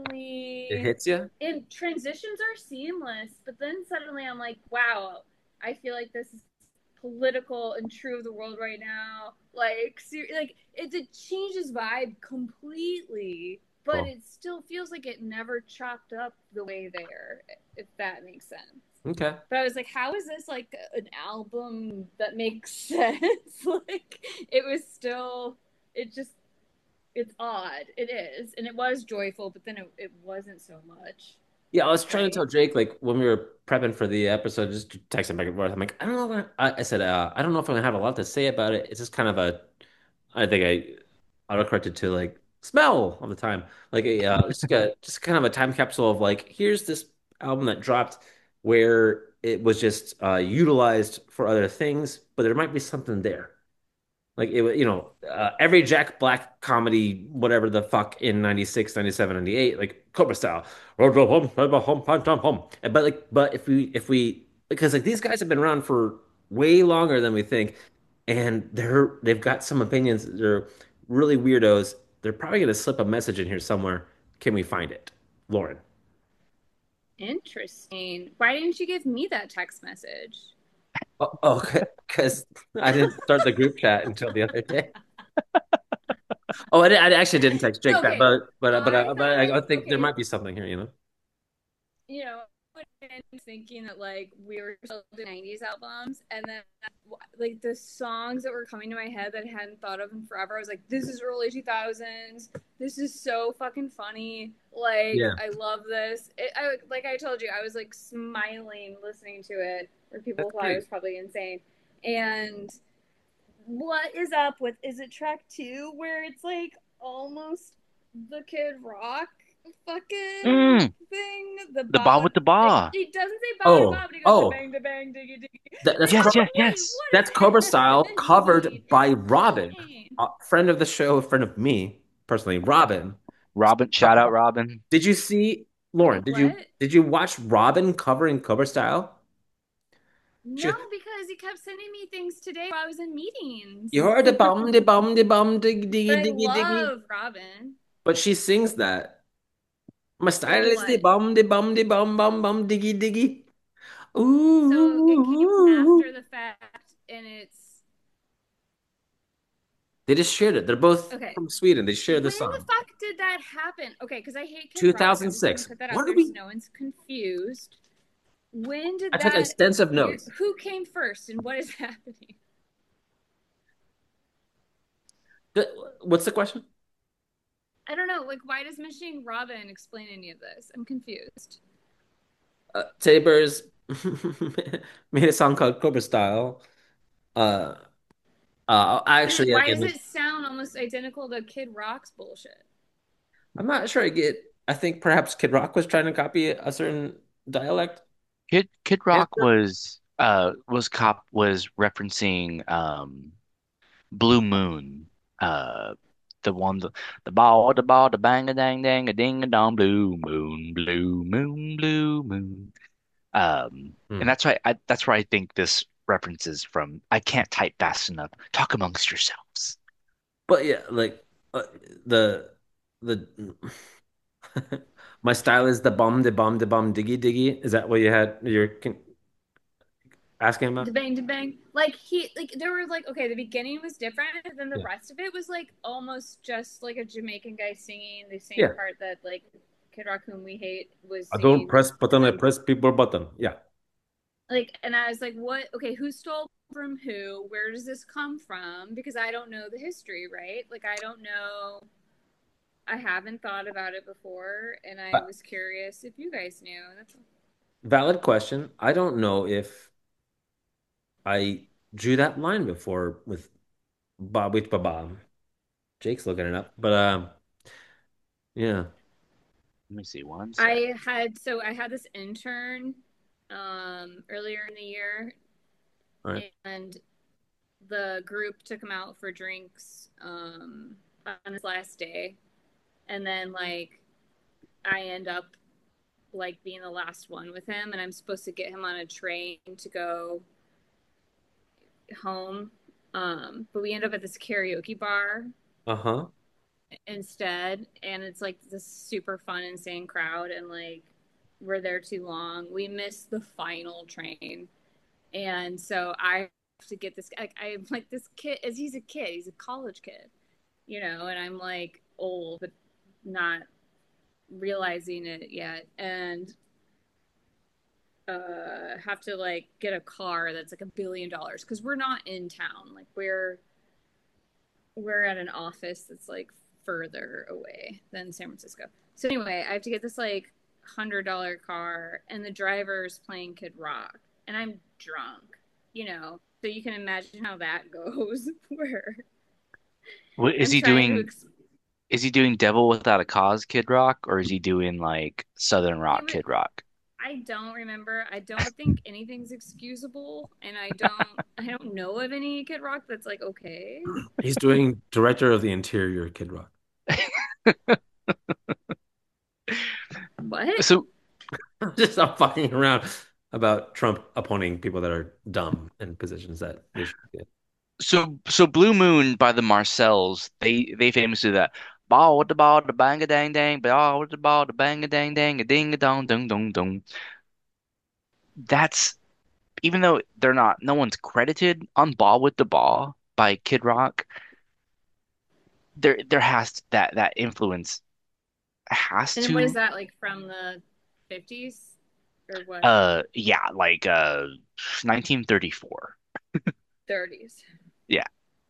It suddenly hits you? and transitions are seamless, but then suddenly I'm like, wow, I feel like this is political and true of the world right now. Like, ser- like it, it changes vibe completely, but Cool. it still feels like it never chopped up the way there, if that makes sense. Okay. But I was like, how is this like an album that makes sense? Like, it was still, it just, it's odd. It is, and it was joyful, but then it, it wasn't so much, Yeah, I was trying to tell right? Jake like when we were prepping for the episode, just texting back and forth. I'm like, I don't know. What I, I said, uh, I don't know if I'm gonna have a lot to say about it. It's just kind of a, I think I autocorrected to like smell all the time, like a uh, just like a just kind of a time capsule of like here's this album that dropped where it was just uh, utilized for other things, but there might be something there. Like it was, you know, uh, every Jack Black comedy, whatever the fuck in ninety six, ninety seven, ninety eight, like Cobra style. But like, but if we, if we, because like these guys have been around for way longer than we think, and they're, they've got some opinions. They're really weirdos. They're probably going to slip a message in here somewhere. Can we find it? Lauren. Interesting. Why didn't you give me that text message? Oh, okay. Because I didn't start the group chat until the other day. Oh, I, di- I actually didn't text Jake that, Okay, but but uh, but I uh, but thought I, I like think there okay, might be something here, you know. you know, went in thinking that like we were still doing nineties albums, and then like the songs that were coming to my head that I hadn't thought of in forever, I was like, this is early two thousands. This is so fucking funny. Like, Yeah. I love this. It, I, like I told you, I was like smiling listening to it, where people That's thought I great. was probably insane. And what is up with, is it track two where it's like almost the Kid Rock fucking Mm, thing? The the ba Bob, with the like, ba. he doesn't say Bob to Oh, Bob, but he goes to oh, bang to bang diggy diggy. that, that's Like, Yes, Cobra, yes, what yes. what that's is Cobra that Style mean? covered by Robin, Explain. a friend of the show, a friend of me personally, Robin. Robin, shout out Robin. Did you see Lauren? Wait, Did you what? did you watch Robin covering Cobra Style? No, She, because he kept sending me things today while I was in meetings. you heard the bum de bum de bum diggy But diggy I diggy diggy, love Robin. but she sings that. My Like style is the what? bum de bum de bum bum bum diggy diggy. So it came Ooh. after the fact, and it's They just shared it. They're both okay. from Sweden. They shared the When the song. fuck did that happen? Okay, because I hate Kid Rock. I'm just gonna two thousand six. put that out What are there so we? no one's confused. When did I took that? extensive Where? notes. Who came first, and what is happening? The- What's the question? I don't know. Like, why does mentioning Robin explain any of this? I'm confused. Uh, Teddy Bears made a song called Cobra Style. Uh, uh, And actually, why again, does there's- it sound almost identical to Kid Rock's bullshit? I'm not sure I get. I think perhaps Kid Rock was trying to copy a certain dialect Kid Kid Rock answer. was uh was cop was referencing um Blue Moon. Uh the one the the ball the ball the bang a dang dang a ding a dong blue moon blue moon blue moon. Um and Hmm. that's why I that's where I think this reference is from. I can't type fast enough. Talk amongst yourselves. But yeah, like uh, the the my style is the bum de bum de bum diggy diggy. Is that what you had? You're con- asking The about? bang to bang. Like he like there were like okay, the beginning was different, and then the Yeah. rest of it was like almost just like a Jamaican guy singing the same Yeah. part that like Kid Rock whom we hate was I don't singing. press And button. I then press people button. Yeah. like and I was like, what okay, who stole from who? Where does this come from? Because I don't know the history, right? Like I don't know, I haven't thought about it before, and I Uh, was curious if you guys knew. That's Valid question. I don't know if I drew that line before with Bob with Bob. Jake's looking it up, but um, yeah. Let me see one sec. I had so I had this intern um earlier in the year, All right. and the group took him out for drinks um on his last day, and then like I end up like being the last one with him, and I'm supposed to get him on a train to go home, um but we end up at this karaoke bar Uh-huh. instead, and it's like this super fun insane crowd, and like we're there too long, we missed the final train, and so I have to get this like I'm like this kid as he's a kid, he's a college kid, you know, and I'm like old but not realizing it yet, and uh have to like get a car that's like a billion dollars because we're not in town, like we're we're at an office that's like further away than San Francisco. So anyway, I have to get this like hundred dollar car, and the driver's playing Kid Rock, and I'm drunk, you know. So you can imagine how that goes. Where What is I'm he trying to, doing? ex- Is he doing Devil Without a Cause Kid Rock or is he doing like Southern it Rock was. Kid Rock? I don't remember. I don't think anything's excusable, and I don't. I don't know of any Kid Rock that's like okay. He's doing director of the interior, Kid Rock. What? So Just stop fucking around about Trump appointing people that are dumb in positions that they should get. so so Blue Moon by the Marcells, they they famously do that ball with the ball, the bang a dang dang, ball with the ball, the bang a dang dang, a ding a dong dong dong dong. That's even though they're not, no one's credited on Ball with the Ball by Kid Rock. There there has to, that that influence has And what is to. that like from the fifties? or what? Uh, yeah, like uh, nineteen thirty-four. thirties. Yeah.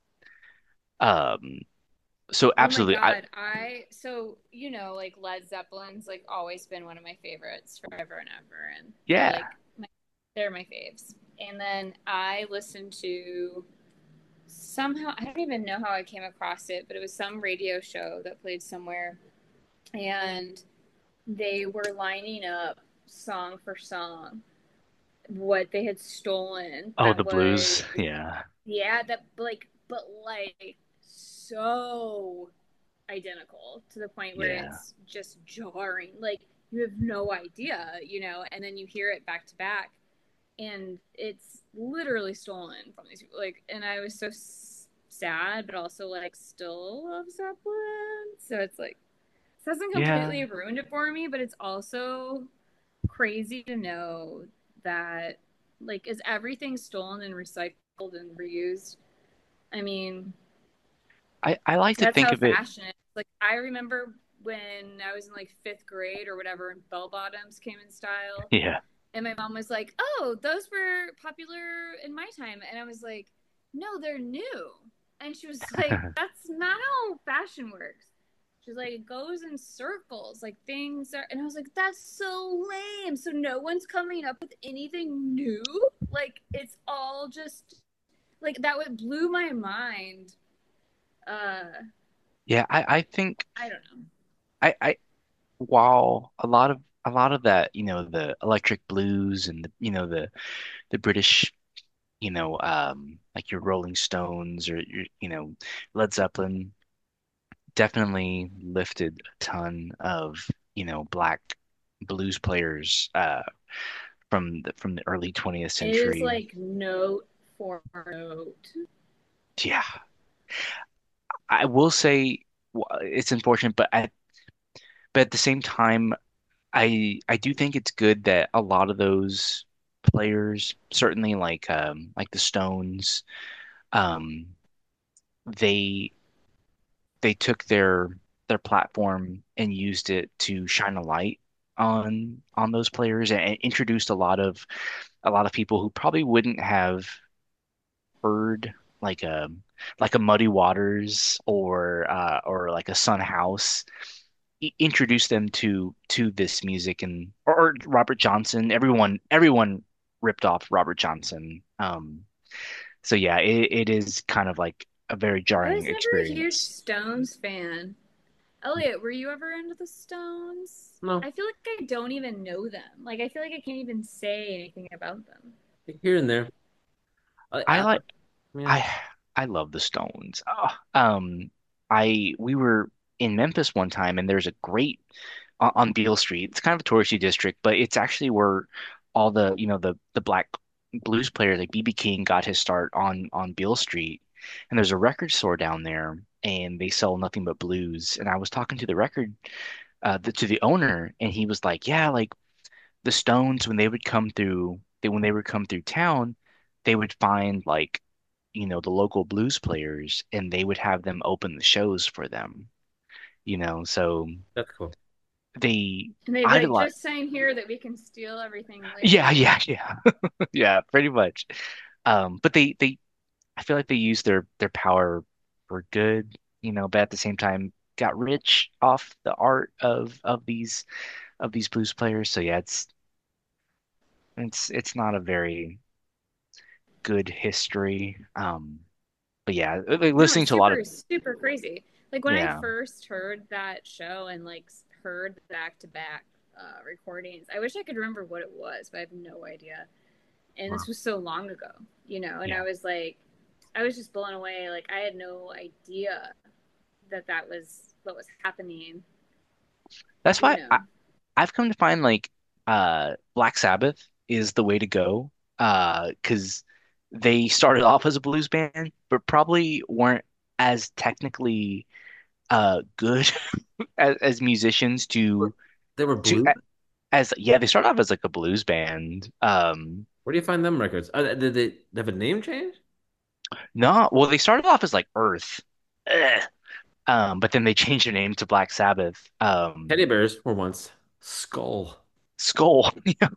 Um. So Oh my absolutely, I God. I, so, you know, like Led Zeppelin's like always been one of my favorites forever and ever. And they're yeah, like, my, they're my faves. And then I listened to somehow, I don't even know how I came across it, but it was some radio show that played somewhere. And they were lining up song for song what they had stolen oh, that the was, blues. Yeah. yeah, that like, but like so identical to the point where Yeah. it's just jarring. Like you have no idea, you know, and then you hear it back to back and it's literally stolen from these people. Like, and I was so s- sad, but also like still love Zeppelin. So it's like, this hasn't Yeah. completely ruined it for me, but it's also crazy to know that, like, is everything stolen and recycled and reused? I mean, I I like to that's think how of it. fashion is. Like I remember when I was in like fifth grade or whatever, and bell bottoms came in style, Yeah. and my mom was like, "Oh, those were popular in my time," and I was like, "No, they're new." And she was like, "That's not how fashion works." She's like, "It goes in circles, like things are," and I was like, "That's so lame." So no one's coming up with anything new. Like it's all just like that. Would blew my mind. Uh, Yeah, I I think I don't know. I I while a lot of a lot of that, you know, the electric blues and the, you know, the the British, you know, um like your Rolling Stones or your, you know, Led Zeppelin definitely lifted a ton of, you know, black blues players uh from the from the early twentieth It is century. like note for note. Yeah. I will say w- it's unfortunate, but at but at the same time, I I do think it's good that a lot of those players, certainly like um like the Stones, um they they took their their platform and used it to shine a light on on those players and, and introduced a lot of a lot of people who probably wouldn't have heard like a like a Muddy Waters or uh or like a Son House i- introduce them to to this music and or, or Robert Johnson. Everyone everyone ripped off Robert Johnson. Um, so yeah, it, it is kind of like a very I jarring was never a huge experience. Stones fan. Elliot, were you ever into the Stones? No, I feel like I don't even know them. Like I feel like I can't even say anything about them. here and there. I, I I, like yeah. I I love the Stones. Oh, um, I we were in Memphis one time and there's a great on, on Beale Street. It's kind of a touristy district, but it's actually where all the, you know, the the black blues players like B B. King got his start on on Beale Street. And there's a record store down there and they sell nothing but blues. And I was talking to the record uh the, to the owner and he was like, "Yeah, like the Stones when they would come through they when they would come through town, they would find like, you know, the local blues players and they would have them open the shows for them, you know." So That's cool. they And they'd I be had a like, lot. just sign here that we can steal everything Yeah, later. yeah, yeah. Yeah, pretty much. Um, but they they I feel like they used their their power for good, you know, but at the same time got rich off the art of of these of these blues players. So yeah, it's it's it's not a very good history. Um, but yeah, like, No, listening it's to a lot of super, super crazy. Like when I yeah. first heard that show and like heard back to back uh recordings, I wish I could remember what it was, but I have no idea. And this Wow. was so long ago, you know, and I Yeah. was like, I was just blown away. Like I had no idea that that was what was happening, That's you why know. I, I've come to find like uh Black Sabbath is the way to go. Uh, 'cause they started off as a blues band, but probably weren't as technically uh good as, as musicians to They were to blue. as yeah, they started off as like a blues band. Um, Where do you find them records? Uh, did they have a name change? no, well, they started off as like Earth. Ugh. Um, but then they changed their name to Black Sabbath. Um, Teddy bears were once Skull. Skull.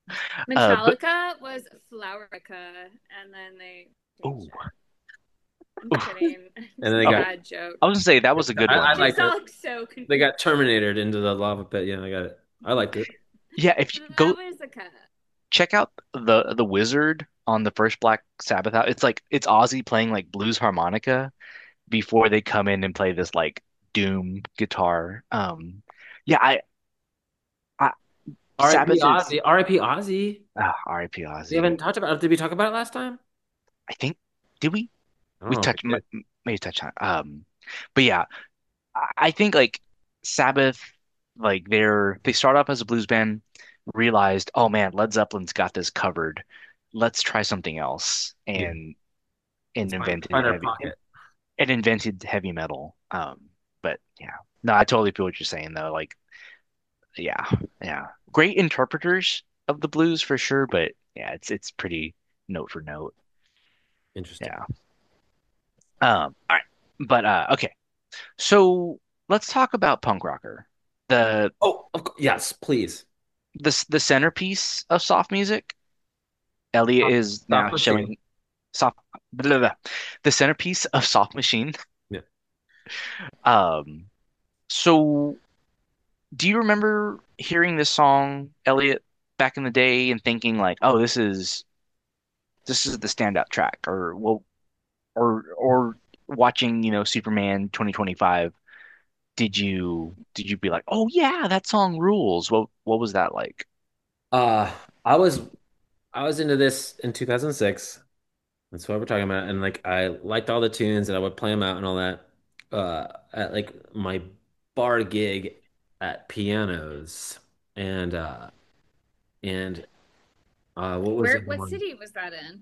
Uh, but Metallica was Flowerica, and then they oh, changed it. I'm kidding. And It's then a they got oh, bad joke. I was gonna say that was a good I, I one. Makes liked it. all look so They confused. got terminated into the lava pit. Yeah, I got it. I liked it. Yeah, if you go Flowerica. check out the the Wizard on the first Black Sabbath out, it's like it's Ozzy playing like blues harmonica before they come in and play this like doom guitar. Um, yeah, I, I R I P Sabbath is Ozzy. R I P Ozzy. uh, R I P We Ozzy. haven't talked about. Did we talk about it last time? I think did we I don't we know if we touched m- did. m- maybe touch on um, but yeah, I, I think like Sabbath, like they're they start off as a blues band, realized oh man, Led Zeppelin's got this covered. Let's try something else, Yeah. and and Let's find invented find our heavy pocket. and invented heavy metal. Um, but yeah, no, I totally feel what you're saying though. Like, yeah, yeah, great interpreters of the blues for sure, but yeah, it's it's pretty note for note. Interesting. Yeah. Um, all right, but uh, okay, so let's talk about punk rocker, the Oh, of course. Yes, please. the the centerpiece of soft music. Elliot Stop, is stop now machine. showing soft, blah, blah, blah. The centerpiece of Soft Machine. Yeah. Um, so do you remember hearing this song, Elliot, back in the day and thinking like, oh, this is this is the standout track, or well, or or watching, you know, Superman twenty twenty-five, did you did you be like, oh yeah, that song rules? What what was that like? Uh, I was I was into this in two thousand six. That's what we're talking about. And like I liked all the tunes and I would play them out and all that. Uh, at like my bar gig at pianos. And uh and uh what was the Where? other What one? city was that in?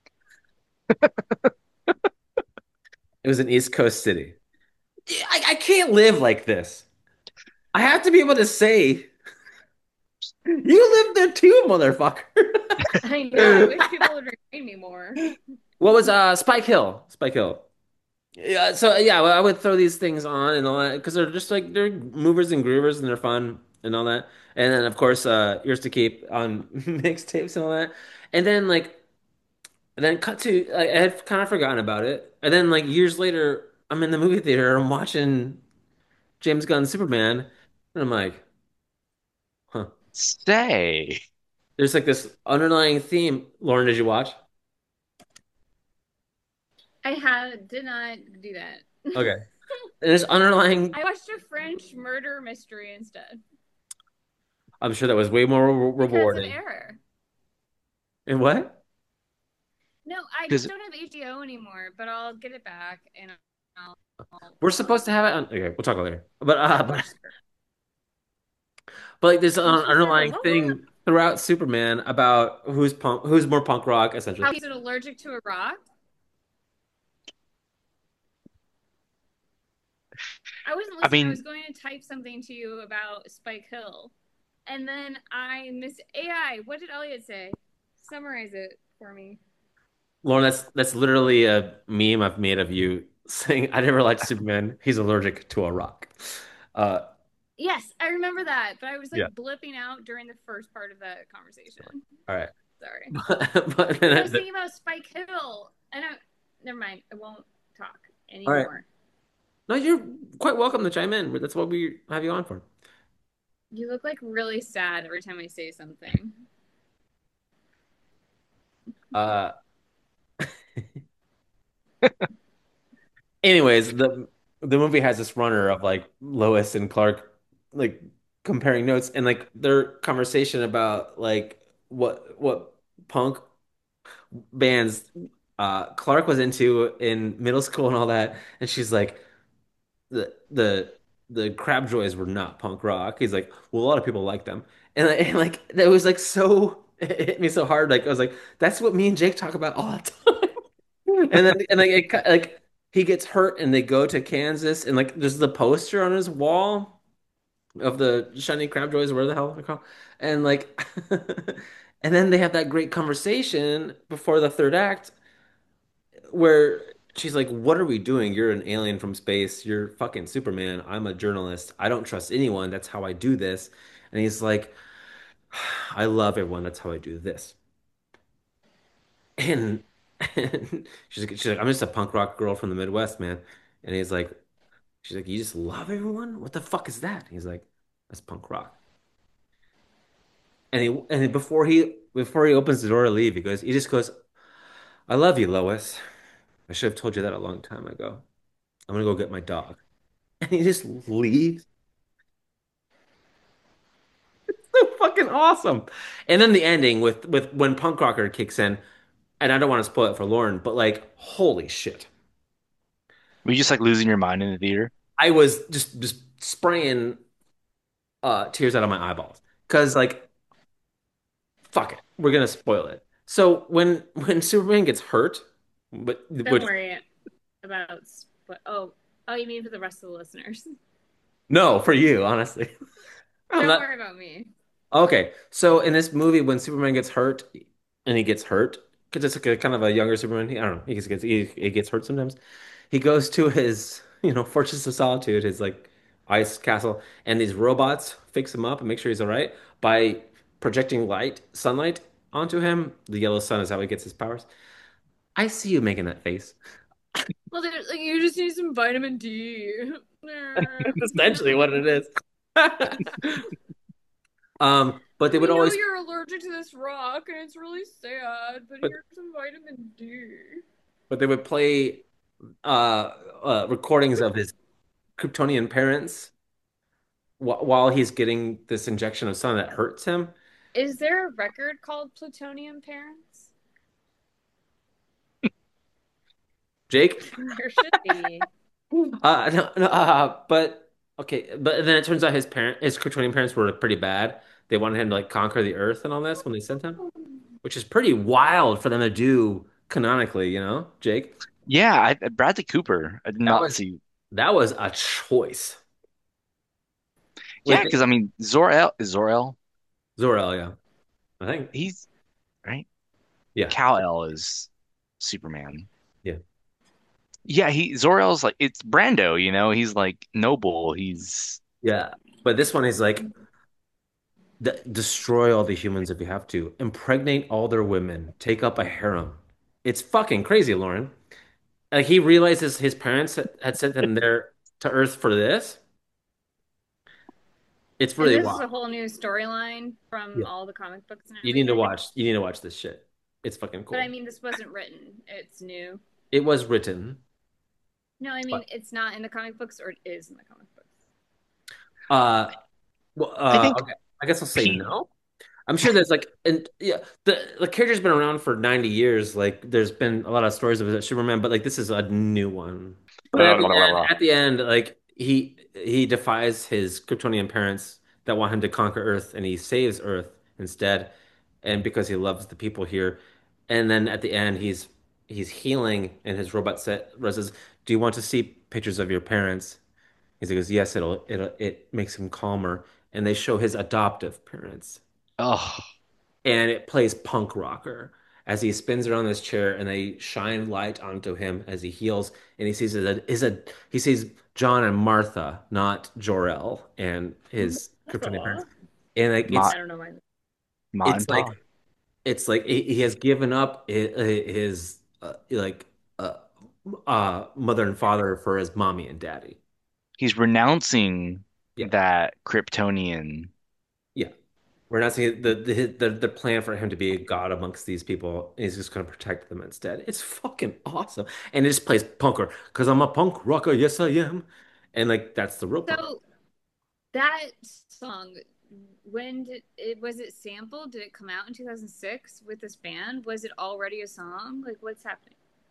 It was an East Coast city. Yeah, I, I can't live like this. I have to be able to say, you live there too, motherfucker. I know. I wish people would remind me more. What was uh Spike Hill? Spike Hill. Yeah, so yeah, well, I would throw these things on and all that because they're just like they're movers and groovers and they're fun and all that. And then of course, uh, yours to keep on mixtapes and all that. And then like, and then cut to like, I had kind of forgotten about it. And then like years later, I'm in the movie theater. I'm watching James Gunn's Superman, and I'm like, huh. Say, There's like this underlying theme. Lauren, did you watch? I had did not do that. Okay. And this underlying, I watched a French murder mystery instead I'm sure that was way more re- because of rewarding. error. And what? No, I just because don't have H B O anymore, but I'll get it back and I'll, I'll We're um, supposed to have it on. Okay, we'll talk later. But uh, I'll but watch it. but like this uh, I'm supposed to have a underlying what? thing throughout Superman about who's punk, who's more punk rock, essentially. How he's allergic to a rock? I wasn't I listening. I was mean, going to type something to you about Spike Hill, and then I miss A I. What did Elliot say? Summarize it for me. Lauren, that's that's literally a meme I've made of you saying, "I never liked Superman. He's allergic to a rock." Uh, Yes, I remember that, but I was yeah. like blipping out during the first part of that conversation. All right. Sorry. But, but But I then was I, thinking about Spike Hill, and I never mind. I won't talk all right. anymore. No, you're quite welcome to chime in. That's what we have you on for. You look like really sad every time I say something. Uh, anyways, the the movie has this runner of like Lois and Clark like comparing notes and like their conversation about like what what punk bands uh Clark was into in middle school and all that, and she's like the the the Crab Joys were not punk rock. He's like, well, a lot of people like them, and, and like that was like so it hit me so hard. Like I was like, that's what me and Jake talk about all the time. And then and like it, like he gets hurt and they go to Kansas and like there's the poster on his wall of the Shiny Crab Joys, where the hell they're called. And like and then they have that great conversation before the third act where she's like, "What are we doing? You're an alien from space. You're fucking Superman. I'm a journalist. I don't trust anyone. That's how I do this." And he's like, I love everyone. That's how I do this. And, and she's like, she's like, I'm just a punk rock girl from the Midwest, man. And he's like, she's like, you just love everyone? What the fuck is that? He's like, that's punk rock. And he and he- before he before he opens the door to leave, he goes, he just goes, I love you, Lois. I should have told you that a long time ago. I'm gonna go get my dog. And he just leaves. So fucking awesome. And then the ending with with when Punk Rocker kicks in, and I don't want to spoil it for Lauren, but like, holy shit. Were you just like losing your mind in the theater? I was just just spraying uh tears out of my eyeballs. Cause like, fuck it. We're gonna spoil it. So when when Superman gets hurt, but Don't which worry about what. Oh, oh, you mean for the rest of the listeners? no, for you, honestly. I'm Don't not worry about me. okay. So in this movie, when Superman gets hurt, and he gets hurt, because it's like a kind of a younger Superman. He, I don't know. He gets he, he gets hurt sometimes. He goes to his, you know, Fortress of Solitude, his like ice castle, and these robots fix him up and make sure he's all right by projecting light, sunlight onto him. The yellow sun is how he gets his powers. I see you making that face. Well, there's like you just need some vitamin D. That's essentially what it is. Um, but they would We know always, you're allergic to this rock, and it's really sad. But but here's some vitamin D. but they would play uh, uh recordings of his Kryptonian parents wh while he's getting this injection of sun that hurts him. Is there a record called Plutonium Parents? Jake, There should be. uh, no, no, uh, but okay, but then it turns out his parent, his Kryptonian parents were pretty bad. They wanted him to like conquer the Earth and all this when they sent him, which is pretty wild for them to do canonically, you know, Jake. Yeah, I, Bradley Cooper. I did That not was see. that was a choice Yeah, with because I mean, Zor-El is Zor-El. Zor-El, yeah. I think, He's right. yeah, Kal-El is Superman. yeah, Yeah, he Zor-El's like it's Brando, you know. He's like noble. He's yeah. But this one is like, d destroy all the humans if you have to, impregnate all their women, take up a harem. It's fucking crazy, Lauren. Like he realizes his parents had had sent him there to Earth for this. It's And really this is wild. a whole new storyline from Yeah. all the comic books and You need to everything. watch. You need to watch this shit. It's fucking But I cool. mean, this wasn't written. It's new. It was written, No, I mean, but it's not in the comic books, or it is in the comic books. uh, well, I uh, think okay. I guess I'll say Pete. no. I'm sure there's like, and yeah, the the character's been around for ninety years. Like, there's been a lot of stories of Superman, but like this is a new one. But at the end, at the end, like he he defies his Kryptonian parents that want him to conquer Earth, and he saves Earth instead, and because he loves the people here. And then at the end, he's he's healing, and his robot set says, "Do you want to see pictures of your parents?" He goes, "Yes, it'll it it makes him calmer." And they show his adoptive parents Oh, and it plays punk rocker as he spins around this chair and they shine light onto him as he heals and he sees it is a he sees John and Martha, not Jor-El and his kryptonite Aw. parents. And like Ma, it's I don't know why. Ma it's and like Pa. it's like he, he has given up his, his uh, like uh, uh mother and father for his mommy and daddy. He's renouncing Yeah. that Kryptonian. Yeah. We're not seeing the, the the the plan for him to be a god amongst these people. And he's just going to protect them instead. It's fucking awesome, and it just plays punker because I'm a punk rocker. Yes, I am, and like that's the real part. So that song, when did it was it sampled? Did it come out in two thousand six with this band? Was it already a song? Like, what's happening?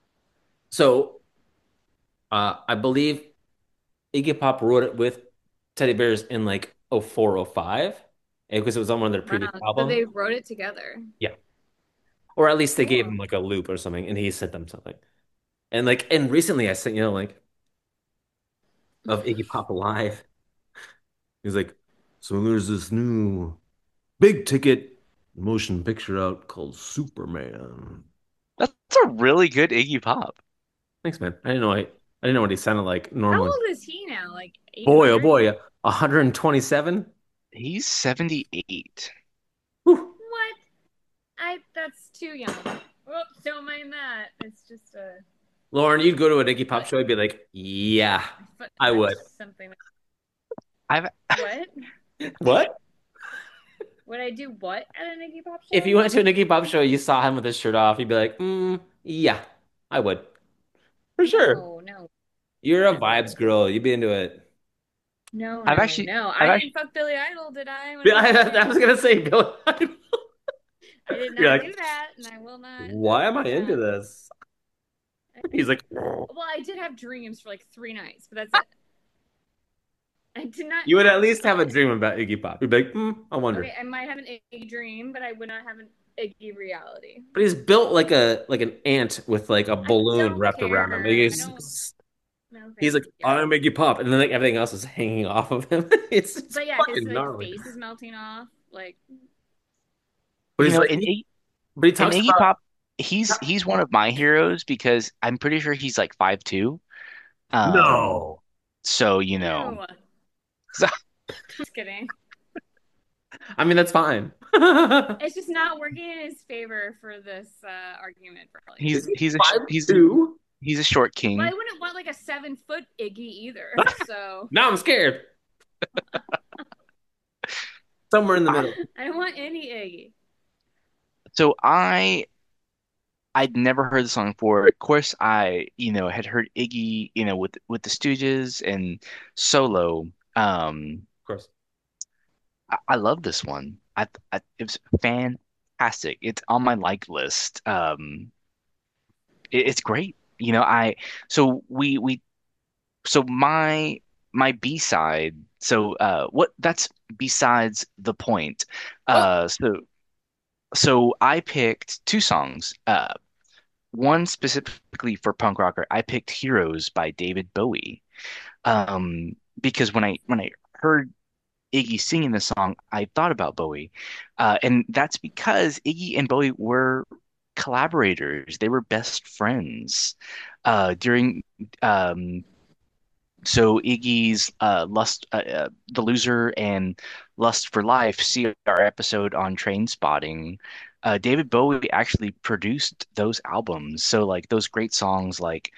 So, uh, I believe Iggy Pop wrote it with Teddy Bears in like oh four, oh five, and because it was on one of their previous Wow. So albums. they wrote it together. Yeah, or at least they gave him Cool. like a loop or something, and he sent them something. And like, and recently I sent you know like of Iggy Pop Alive. He's like, so there's this new big ticket motion picture out called Superman. That's a really good Iggy Pop. Thanks, man. I didn't know I, I didn't know what he sounded like How normally. old is he now? Like Boy, oh eight hundred? boy, one hundred twenty-seven. He's seventy-eight. Whew. I that's too young. Whoops, don't mind that. It's just a Lauren, you'd go to an Iggy Pop foot, show and be like, yeah, I foot I touch would. something. I've What? What? Would I do what at an Iggy Pop If show? you went to an Iggy Pop show, you saw him with his shirt off, you'd be like, mm, yeah, I would. For sure. No, no, You're a no, vibes girl. You'd be into it. no, I've no, actually no. I've I actually didn't fuck Billy Idol, did I? When I Yeah, was a I, I kid, was gonna say, Billy Idol. I did You're not like, do that, and I will not why am I do into that. this? I, He's like, well, I did have dreams for like three nights, but that's it. I did not you would at have. least have a dream about Iggy Pop. You'd be like, hmm, I wonder. Okay, I might have an Iggy dream, but I would not have an Iggy reality. But he's built like a like an ant with like a I balloon don't wrapped around him. Like, care. I don't. he's No, he's thank like, you. I'm Iggy Pop, and then like everything else is hanging off of him. It's, it's But yeah, his fucking like gnarly. face is melting off. Like, But you he's know like, in Iggy, but he in talks Iggy about Pop, he's he's one of my heroes because I'm pretty sure he's like five two. Um, no. so you know, ew. so, Just kidding. I mean, that's fine. It's just not working in his favor for this uh, argument, really. Is he's he he's a sh- five he's two? he's a short Well, I king. wouldn't want like a seven foot Iggy either. So Now I'm scared. Somewhere in the middle. I don't want any Iggy. So I I'd never heard the song before. Of course, I you know had heard Iggy you know with with the Stooges and solo. Um, Of course. I, I love this one. I, I it was fantastic. It's on my like list. Um, it, it's great. You know, I so we we so my my B-side. So uh, what that's besides the point. Oh, Uh, so so I picked two songs. Uh, one specifically for punk rocker. I picked "Heroes" by David Bowie. Um, because when I when I heard Iggy singing the song, I thought about Bowie. Uh, and that's because Iggy and Bowie were collaborators. They were best friends. Uh, during um, so Iggy's uh, Lust, uh, uh, The Loser and Lust for Life, see our episode on Train Spotting. Uh, David Bowie actually produced those albums. So like those great songs like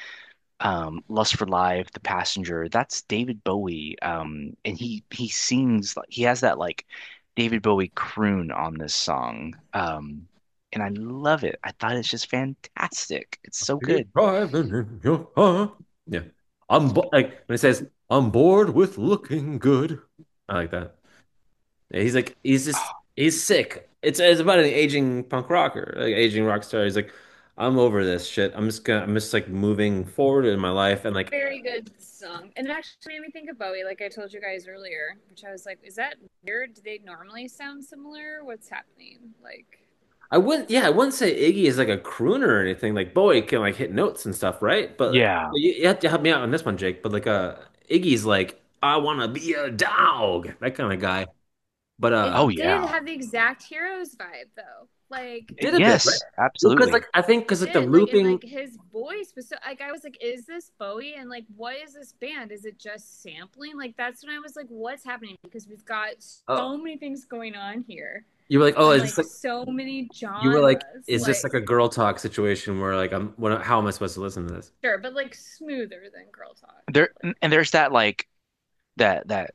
um Lust for Life, The Passenger, that's David Bowie. Um and he he sings like he has that like David Bowie croon on this song. Um and I love it. I thought it's just fantastic. It's so keep good. driving in your heart. Yeah. I'm bo like when it says, I'm bored with looking good. I like that. Yeah, he's like, he's just, he's sick. It's, it's about an aging punk rocker, like aging rock star. He's like, I'm over this shit. I'm just gonna, I'm just like moving forward in my life. And like, Very good song. And it actually made me think of Bowie, like I told you guys earlier, which I was like, is that weird? Do they normally sound similar? What's happening? Like, I wouldn't, yeah, I wouldn't say Iggy is like a crooner or anything. Like Bowie can like hit notes and stuff, right? But Yeah. you, you have to help me out on this one, Jake. But like, uh, Iggy's like, I want to be a dog, that kind of guy. But uh, Oh it did yeah. have the exact Heroes vibe, though. Like, did a bit, right? Yes, Well, because absolutely. like I think because it like the did. Like, and looping. like his voice was so, like, I was like, is this Bowie? And like, what is this band? Is it just sampling? Like, that's when I was like, what's happening? Because we've got Oh, so many things going on here. you were like, oh, And is this like like so many you were like, genres. is this Like, like a girl talk situation where like I'm what how am I supposed to listen to this? sure, but like smoother than Girl Talk. There Like, and there's that like that that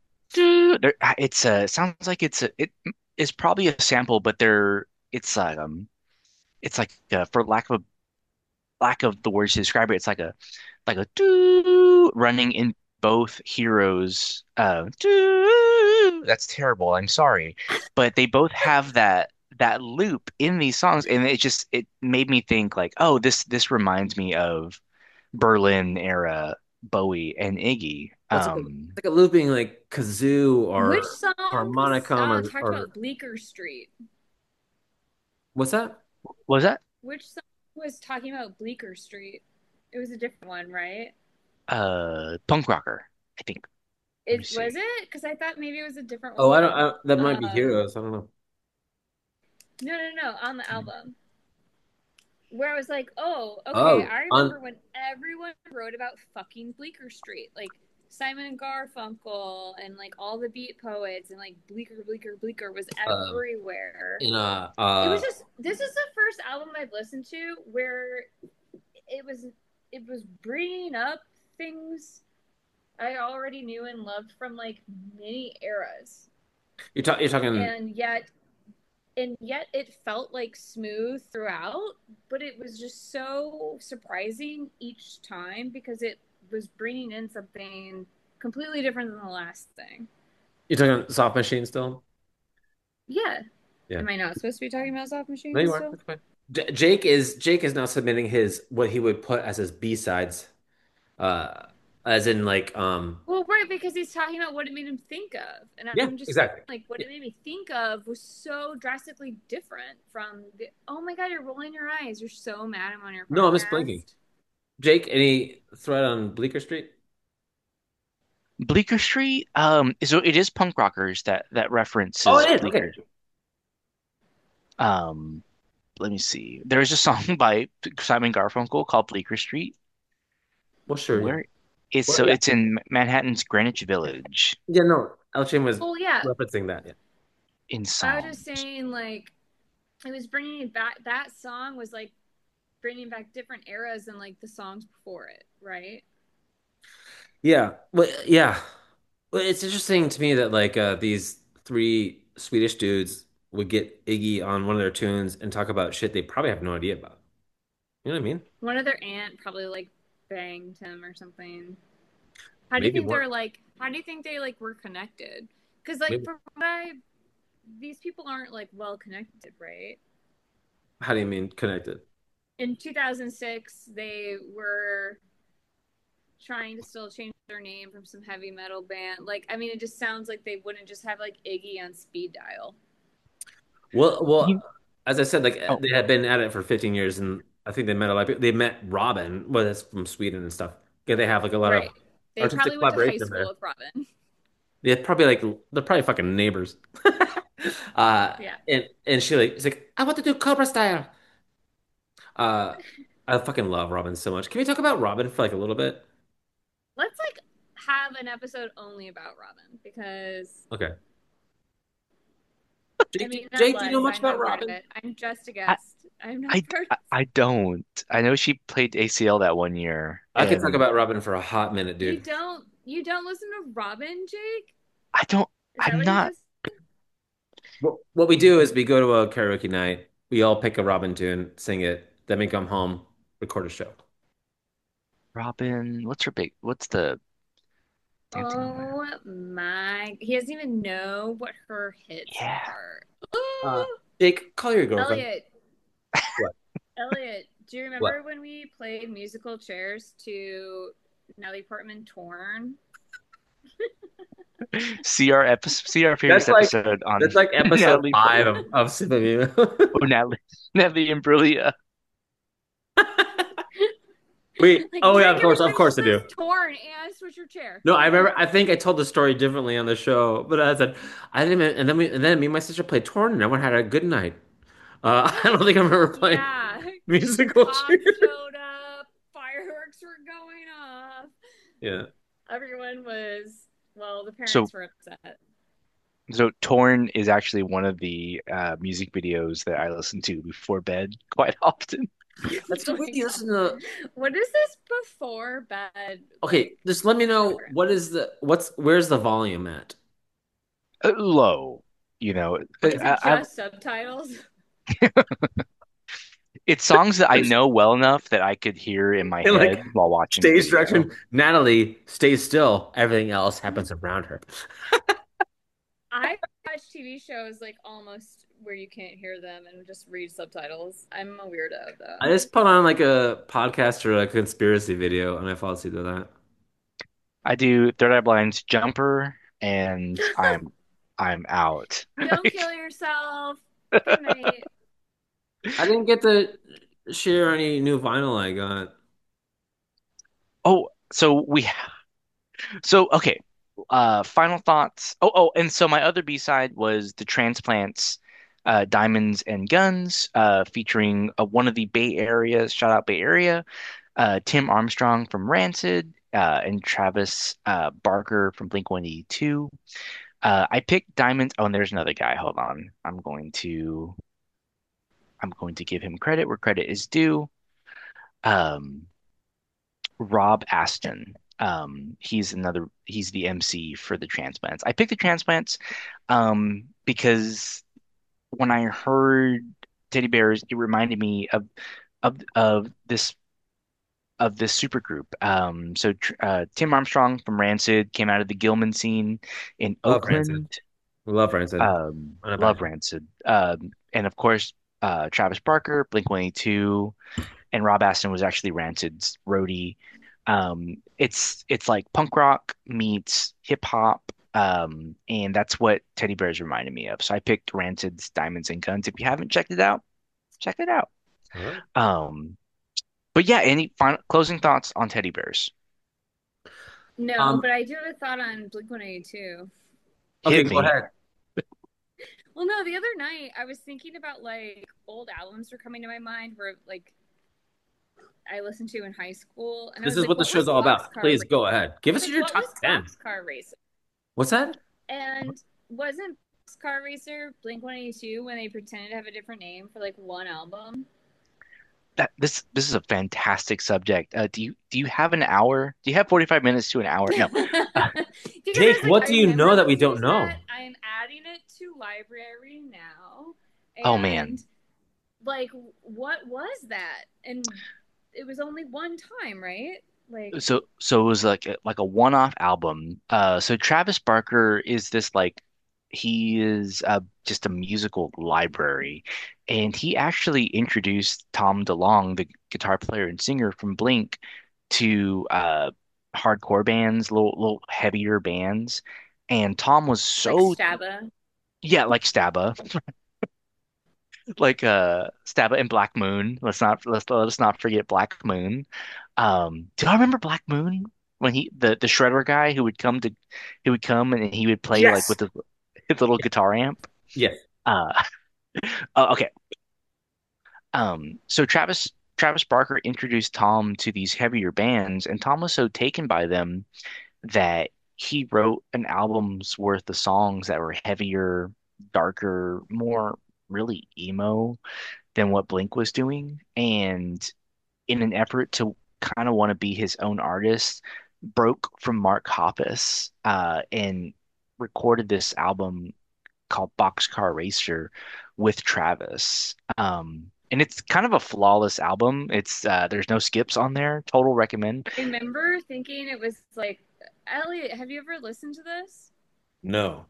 there, it's a sounds like it's a it is probably a sample, but there it's um it's like uh, for lack of a lack of the words to describe it, it's like a like a doo running in both heroes. Uh, doo. That's terrible. I'm sorry, but they both have that that loop in these songs, and it just it made me think like, oh, this this reminds me of Berlin era Bowie and Iggy. Well, it's like a, Um, it's like a looping like kazoo which or song harmonicum uh, or talked or about Bleecker Street? what's that? was that Which song was talking about Bleecker Street? It was a different one, right? uh punk rocker? I think. Let me It was see. it because I thought maybe it was a different Oh, I don't. one. I, that might be Um, Heroes. I don't know. no, no, no, on the album where I was like, oh, okay, Oh, I on remember when everyone wrote about fucking Bleecker Street. Like Simon and Garfunkel and like all the Beat Poets and like Bleaker, Bleaker, Bleaker was Uh, everywhere. in uh, It was uh, just this is the first album I've listened to where it was it was bringing up things I already knew and loved from like many eras, you're, ta- you're talking. and yet and yet it felt like smooth throughout, but it was just so surprising each time because it was bringing in something completely different than the last thing. You're talking Soft Machine still. Yeah. Yeah. Am I not supposed to be talking about Soft No, Machine you are. still? That's fine. J- Jake is Jake is now submitting his what he would put as his B sides, uh, as in like um. Well, right, because he's talking about what it made him think of. And Yeah, I'm just saying, exactly. like, what it made me think of was so drastically different from the, oh my God, you're rolling your eyes. You're so mad I'm on your No, I'm just blinking. podcast. Jake, any thread on Bleecker Street? Bleecker Street, um, so it is punk rockers that that Oh, references it is. Okay. Bleecker. Um, let me see. There is a song by Simon Garfunkel called Bleecker Street, Well, sure. Yeah. where it's Well, so yeah. it's in Manhattan's Greenwich Village Yeah. No, Elchin was Well, yeah, referencing that. Yeah. in I was just songs. saying, like, it was bringing it back. That song was like bringing back different eras than like the songs before it, right? Yeah. Well, yeah. Well, it's interesting to me that like uh, these three Swedish dudes would get Iggy on one of their tunes and talk about shit they probably have no idea about. You know what I mean? One of their aunt probably like banged him or something. How do you Maybe think one. they're like? How do you think they like were connected? Because like Maybe. for what I, these people aren't like well connected, right? How do you mean connected? In two thousand six, they were trying to still change their name from some heavy metal band. Like, I mean, it just sounds like they wouldn't just have like Iggy on speed dial. Well, well, You, as I said, like oh, they had been at it for fifteen years, and I think they met a lot of people. They met Robin, well, that's from Sweden and stuff. Yeah, they have like a lot of Right. They artistic probably went to high collaboration school there. with Robin. Yeah, probably like they're probably fucking neighbors. Uh, Yeah. and and she like she's like, I want to do Cobra style. Uh, I fucking love Robin so much. Can we talk about Robin for like a little bit? Let's like have an episode only about Robin because Okay. I Jake, mean, not Jake, do you know let's. much I'm about not part of Robin? it. I'm just a I, guest. I'm not I, part I of I don't. I know she played A C L that one year, I could talk and about Robin for a hot minute, You dude. don't you don't listen to Robin, Jake? I don't. Is that I'm what you not. just What, what we do is we go to a karaoke night. We all pick a Robin tune, sing it, then we come home, record a show. Robin, what's her big? What's the dancing on my? Oh my, he doesn't even know what her hits Yeah. are. Uh, Ooh, Jake, call your girlfriend. Elliot, What? Elliot, do you remember What? when we played musical chairs to Natalie Portman Torn? See our episode, see our That's previous like episode on that's like episode Natalie, five of, of Super View. oh, Natalie, Natalie Imbruglia. Wait, Like, oh yeah, Jake, of it was course, of when she course I says do. torn and switch your chair. No, I remember. I think I told the story differently on the show, but I said I didn't. even- And then we, and then me and my sister played Torn, and everyone had a good night. Uh, I don't think I remember playing Yeah, musical cops chairs. showed up, fireworks were going off. Yeah. Everyone was, well, the So, parents were upset. so Torn is actually one of the uh, music videos that I listen to before bed quite often. That's Oh so weird. my You listen to. God. What is this before bed? Okay, Like, just let me know program? what is the what's where's the volume at? Uh, low, you know. Uh, Is it I, I've just subtitles? it's songs that I know well enough that I could hear in my And like head while watching a stage video. direction, Natalie stays still. Everything else happens around her. I watch T V shows like almost where you can't hear them and just read subtitles. I'm a weirdo I though. just put on like a podcast or a conspiracy video, and I fall asleep to that. I do Third Eye Blind's Jumper, and I'm I'm out. Don't Like, kill yourself. Good night. I didn't get to share any new vinyl I got. oh, so we so okay. Uh, final thoughts. Oh, oh, and so my other B-side was the Transplants, uh, Diamonds and Guns, uh, featuring uh, one of the Bay Area, shout out Bay Area, uh, Tim Armstrong from Rancid, uh, and Travis uh, Barker from Blink one eighty-two. Uh, I picked Diamonds. Oh, and there's another guy. Hold on. I'm going to I'm going to give him credit where credit is due. Um, Rob Aston. Um, he's another. He's the M C for the Transplants. I picked the Transplants um, because when I heard Teddy Bears, it reminded me of of of this of this supergroup. Um, so tr- uh, Tim Armstrong from Rancid came out of the Gilman scene in Love Rancid. Oakland. Love Rancid. Um, On a love bad. Rancid. Um, and of course, uh, Travis Barker, Blink one eighty-two, and Rob Aston was actually Rancid's roadie. Um, it's it's like punk rock meets hip hop. Um, and that's what Teddy Bears reminded me of. So I picked Rancid's Diamonds and Guns. If you haven't checked it out, check it out. All right. Um, but yeah, any final closing thoughts on Teddy Bears? No, Um. but I do have a thought on Blink one eighty-two. Okay, Hit go me. ahead. Well, no, the other night I was thinking about like old albums were coming to my mind where like I listened to in high school, and I This was is like, what the what was show's all about. Boxcar Please Racer? go ahead. Give us Like, your what was top ten. Boxcar Racer? What's that? And wasn't Boxcar Racer Blink one eighty-two when they pretended to have a different name for like one album? That this this is a fantastic subject. Uh, do you do you have an hour? Do you have forty-five minutes to an hour? No. Because I Jake, was like, what I do you remember know that we listening don't to that. know? I'm adding it to library now. Oh man. And like, what was that? And it was only one time, right? Like, So so it was like a, like a one-off album. Uh, so Travis Barker is this like he is uh, just a musical library, and he actually introduced Tom DeLonge, the guitar player and singer from Blink, to uh, hardcore bands, little little heavier bands. And Tom was like so Stabba. yeah, like Stabba, like uh Stabba and Black Moon. Let's not let's let us not forget Black Moon. Um, do I remember Black Moon when he the the shredder guy who would come to he would come and he would play like Yes. with his, his little guitar amp. Yes. Uh, oh, okay. Um, so Travis Travis Barker introduced Tom to these heavier bands, and Tom was so taken by them that he wrote an album's worth of songs that were heavier, darker, more really emo than what Blink was doing. And in an effort to kind of want to be his own artist, broke from Mark Hoppus uh, and recorded this album called Boxcar Racer with Travis. Um, and it's kind of a flawless album. It's uh, there's no skips on there. Total recommend. I remember thinking it was like, Elliot, have you ever listened to this? No.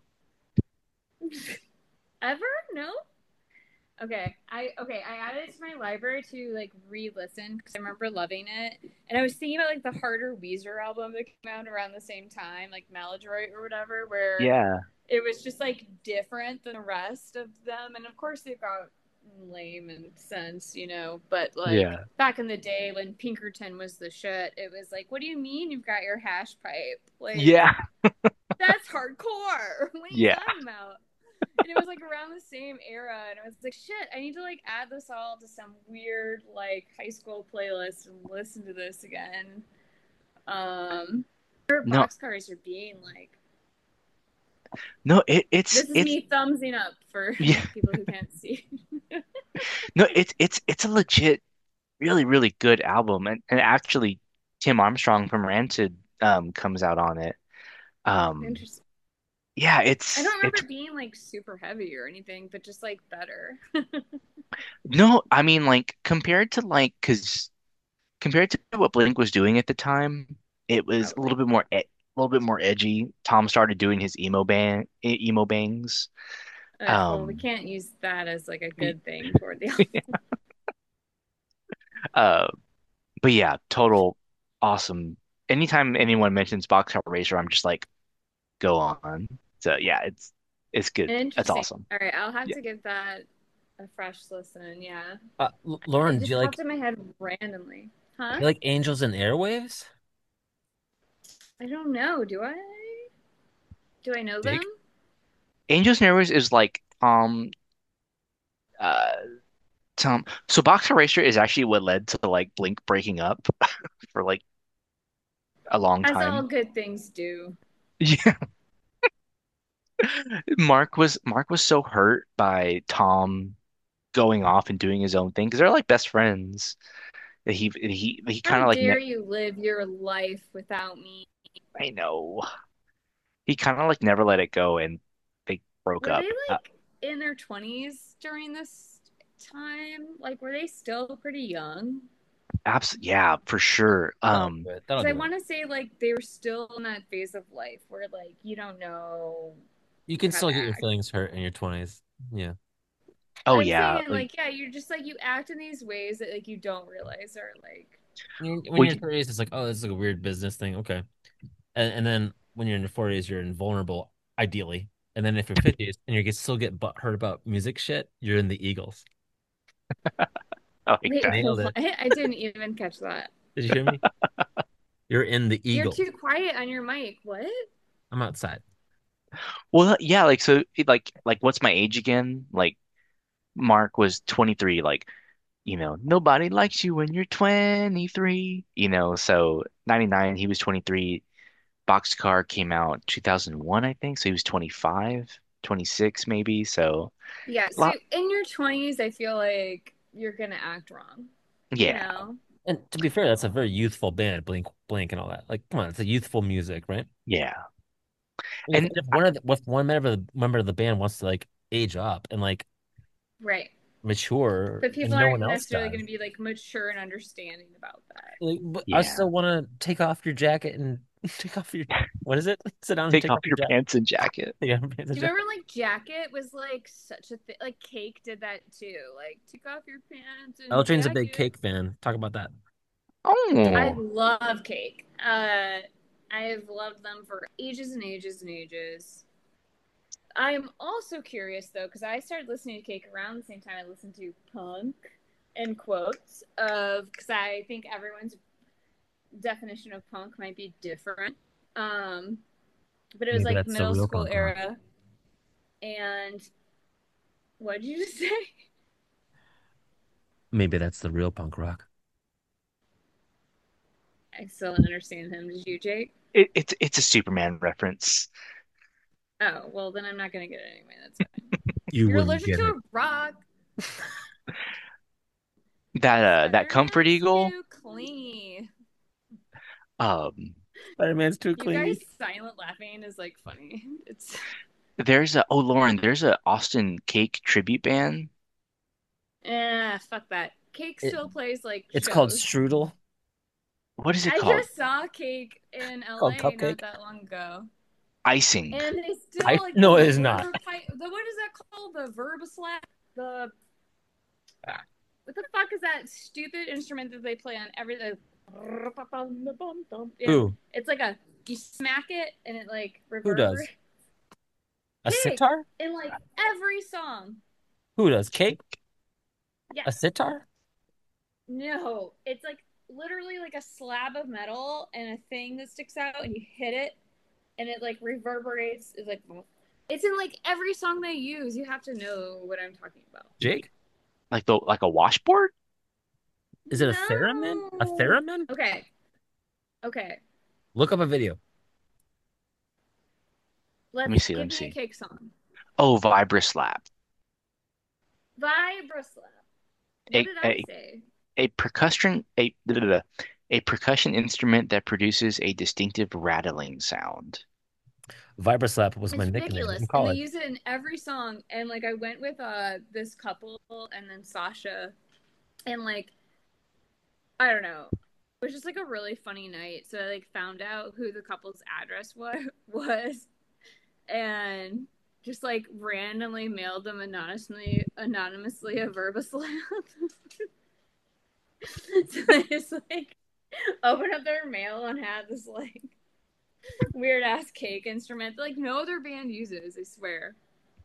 Ever? No? Okay. I okay, I added it to my library to like re-listen because I remember loving it. And I was thinking about like the harder Weezer album that came out around the same time, like Maladroit or whatever, where Yeah, it was just like different than the rest of them. And of course they've got lame and sense, you know, but like yeah, back in the day when Pinkerton was the shit, it was like, what do you mean you've got your hash pipe? Like, yeah, that's hardcore. What are you yeah. talking about? And it was like around the same era, and I was like, shit, I need to like add this all to some weird like high school playlist and listen to this again. Um, No, Boxcars are being like, no. It, it's this is it's me thumbsing up for yeah. people who can't see. No, it's it's it's a legit, really, really good album, and and actually, Tim Armstrong from Rancid um comes out on it. Um, Interesting. yeah, I it's don't remember it's it being like super heavy or anything, but just like better. no, I mean like compared to like because compared to what Blink was doing at the time, it was a little Okay. bit more e a little bit more edgy. Tom started doing his emo band e- emo bangs. Ugh, well, we Um, can't use that as like a y- good thing toward the album. uh, but yeah, total awesome. Anytime anyone mentions Boxcar Racer, I'm just like, go on. So yeah, it's it's good. That's Interesting. awesome. All right, I'll have Yeah. to give that a fresh listen. Yeah. Uh, L- It Lauren, do just you like popped in my head randomly. do Huh? you like Angels and Airwaves? I don't know. Do I? Do I know them? Jake? Angels and Airwaves is like Tom uh Tom so Boxcar Racer is actually what led to like Blink breaking up for like a long As all time. good things do. Yeah. Mark was Mark was so hurt by Tom going off and doing his own thing because they're like best friends. That he he he How kind of like ne dare you live your life without me? I know he kind of like never let it go, and they broke Were they up. Uh, like in their twenties during this time? Like, were they still pretty young? abs Yeah, for sure. That'll Um, do it. That'll Because I do it. want to say, like, they were still in that phase of life where, like, you don't know You can how still to get your act. feelings hurt in your twenties. Yeah. oh I'm yeah, saying, like like, yeah, you're just like, you act in these ways that, like, you don't realize are, like, When you're, when well, you're in y- your thirties, it's like, oh, this is like a weird business thing. Okay. And, and then when you're in your forties, you're invulnerable, ideally. And then if you're fifties and you get still get butt hurt about music shit, you're in the Eagles. oh wait, Nailed what? it. I didn't even catch that. Did you hear me? You're in the You're Eagles. too quiet on your mic. What? I'm outside. well, yeah, like so, it, like like what's my age again? Like Mark was twenty-three. Like you know, nobody likes you when you're twenty-three. You know, so ninety-nine, he was twenty-three. Boxcar came out two thousand one, I think. So he was twenty-five, twenty-six maybe. So Yeah, a so lot, in your twenties, I feel like you're gonna act wrong, you yeah, know? And to be fair, that's a very youthful band, Blink, Blink, and all that. Like, come on, it's a youthful music, right? yeah. And if, And if one of the, if one member of the member of the band wants to like age up and like Right. mature, But people and no one aren't else necessarily does, gonna be like mature and understanding about that. like, but I yeah, still want to take off your jacket and take off your what is it? Sit down and take take off off your your jacket. pants and jacket. Yeah, pants and Do you jacket. remember like Jacket was like such a thing? Like Cake did that too. Like take off your pants L and Train's a big jacket. Cake fan. Talk about that. I Oh, love Cake. Uh, I have loved them for ages and ages and ages. I'm also curious though, because I started listening to Cake around the same time I listened to punk, in quotes, of because I think everyone's definition of punk might be different. Um, but it was Maybe like that's the middle real school punk rock. era. And what did you just say? Maybe that's the real punk rock. I still don't understand him. Did you, Jake? it, it's it's a Superman reference. Oh, well, then I'm not going to get it anyway. That's fine. You You're wouldn't allergic get to it. a rock. That uh that Comfort Spider-Man's Eagle. too clean. Um, Spider-Man's too You guys clean. silent laughing is like funny. It's there's a oh Lauren, there's a Austin Cake tribute band. eh, fuck that. Cake It, still plays like it's called shows. Strudel. What is it I called? just saw Cake in Called L A not Cupcake. that long ago. Icing. And they still I like the no, it is not. reverb pipe. The what is that called? The verb slap. The what the fuck is that stupid instrument that they play on every? The, yeah, Who? it's like a you smack it and it like Who does? reverberates. A Cake sitar? in like every song. Who does? Cake? A Yes. sitar? No, it's like literally like a slab of metal and a thing that sticks out, and you hit it, and it like reverberates. It's like it's in like every song they use. You have to know what I'm talking about. Jake? Like the like a washboard? Is it a theremin? A No. theremin? Okay. Okay. Look up a video. Let me Let's see, let give me me a see. cake song. Oh, Vibraslap. Vibroslap. What A did I a say? a percussion a blah, blah, blah. a percussion instrument that produces a distinctive rattling sound. Vibroslap was my It's nickname in ridiculous. And they college. use it in every song. And like I went with uh this couple and then Sasha and like I don't know. It was just like a really funny night. So I like found out who the couple's address was was and just like randomly mailed them anonymously anonymously a Verbaslap. So they just like opened up their mail and had this like weird ass cake instrument that like no other band uses, I swear.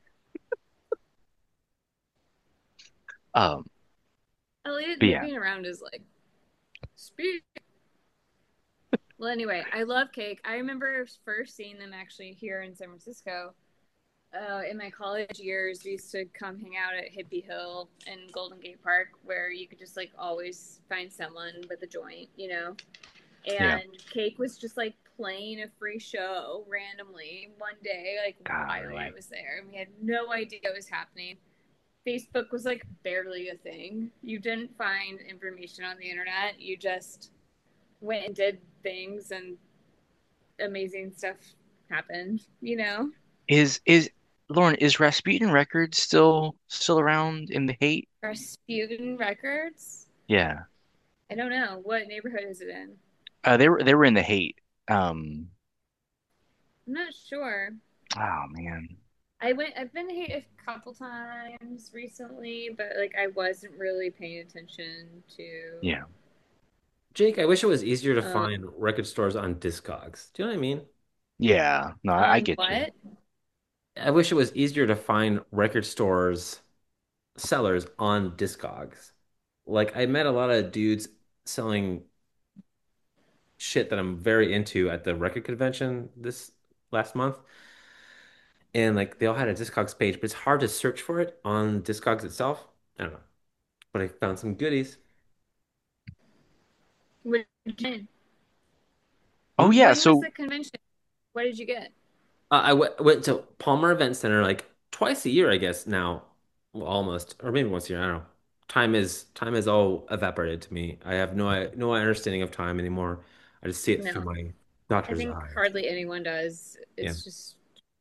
Um, Elliot but yeah, moving around is like speed. Well, anyway, I love Cake. I remember first seeing them actually here in San Francisco. Uh, in my college years, we used to come hang out at Hippie Hill and Golden Gate Park, where you could just like always find someone with a joint, you know. Yeah. and Cake was just like playing a free show randomly one day, like while I Golly. was there, and we had no idea what was happening. Facebook was like barely a thing. You didn't find information on the internet. You just went and did things, and amazing stuff happened, you know? Is is Lauren, is Rasputin Records still still around in the hate? Rasputin Records? Yeah. I don't know. What neighborhood is it in? Uh, they were they were in the hate. Um, I'm not sure. oh man. I went. I've been here a couple times recently, but like I wasn't really paying attention to. Yeah. Jake, I wish it was easier to Um, find record stores on Discogs. Do you know what I mean? Yeah. No, I, I on get you. what? I wish it was easier to find record stores sellers on Discogs. Like I met a lot of dudes selling shit that I'm very into at the record convention this last month. And like they all had a Discogs page, but it's hard to search for it on Discogs itself. I don't know. But I found some goodies. What did you get? Oh Hmm? yeah, When was so the convention? What did you get? Uh, I w went to Palmer Event Center like twice a year, I guess now. Well, almost, or maybe once a year. I don't know. Time is time is all evaporated to me. I have no no understanding of time anymore. I just see it through No, my I doctor's think eyes. hardly anyone does. Yeah. It's just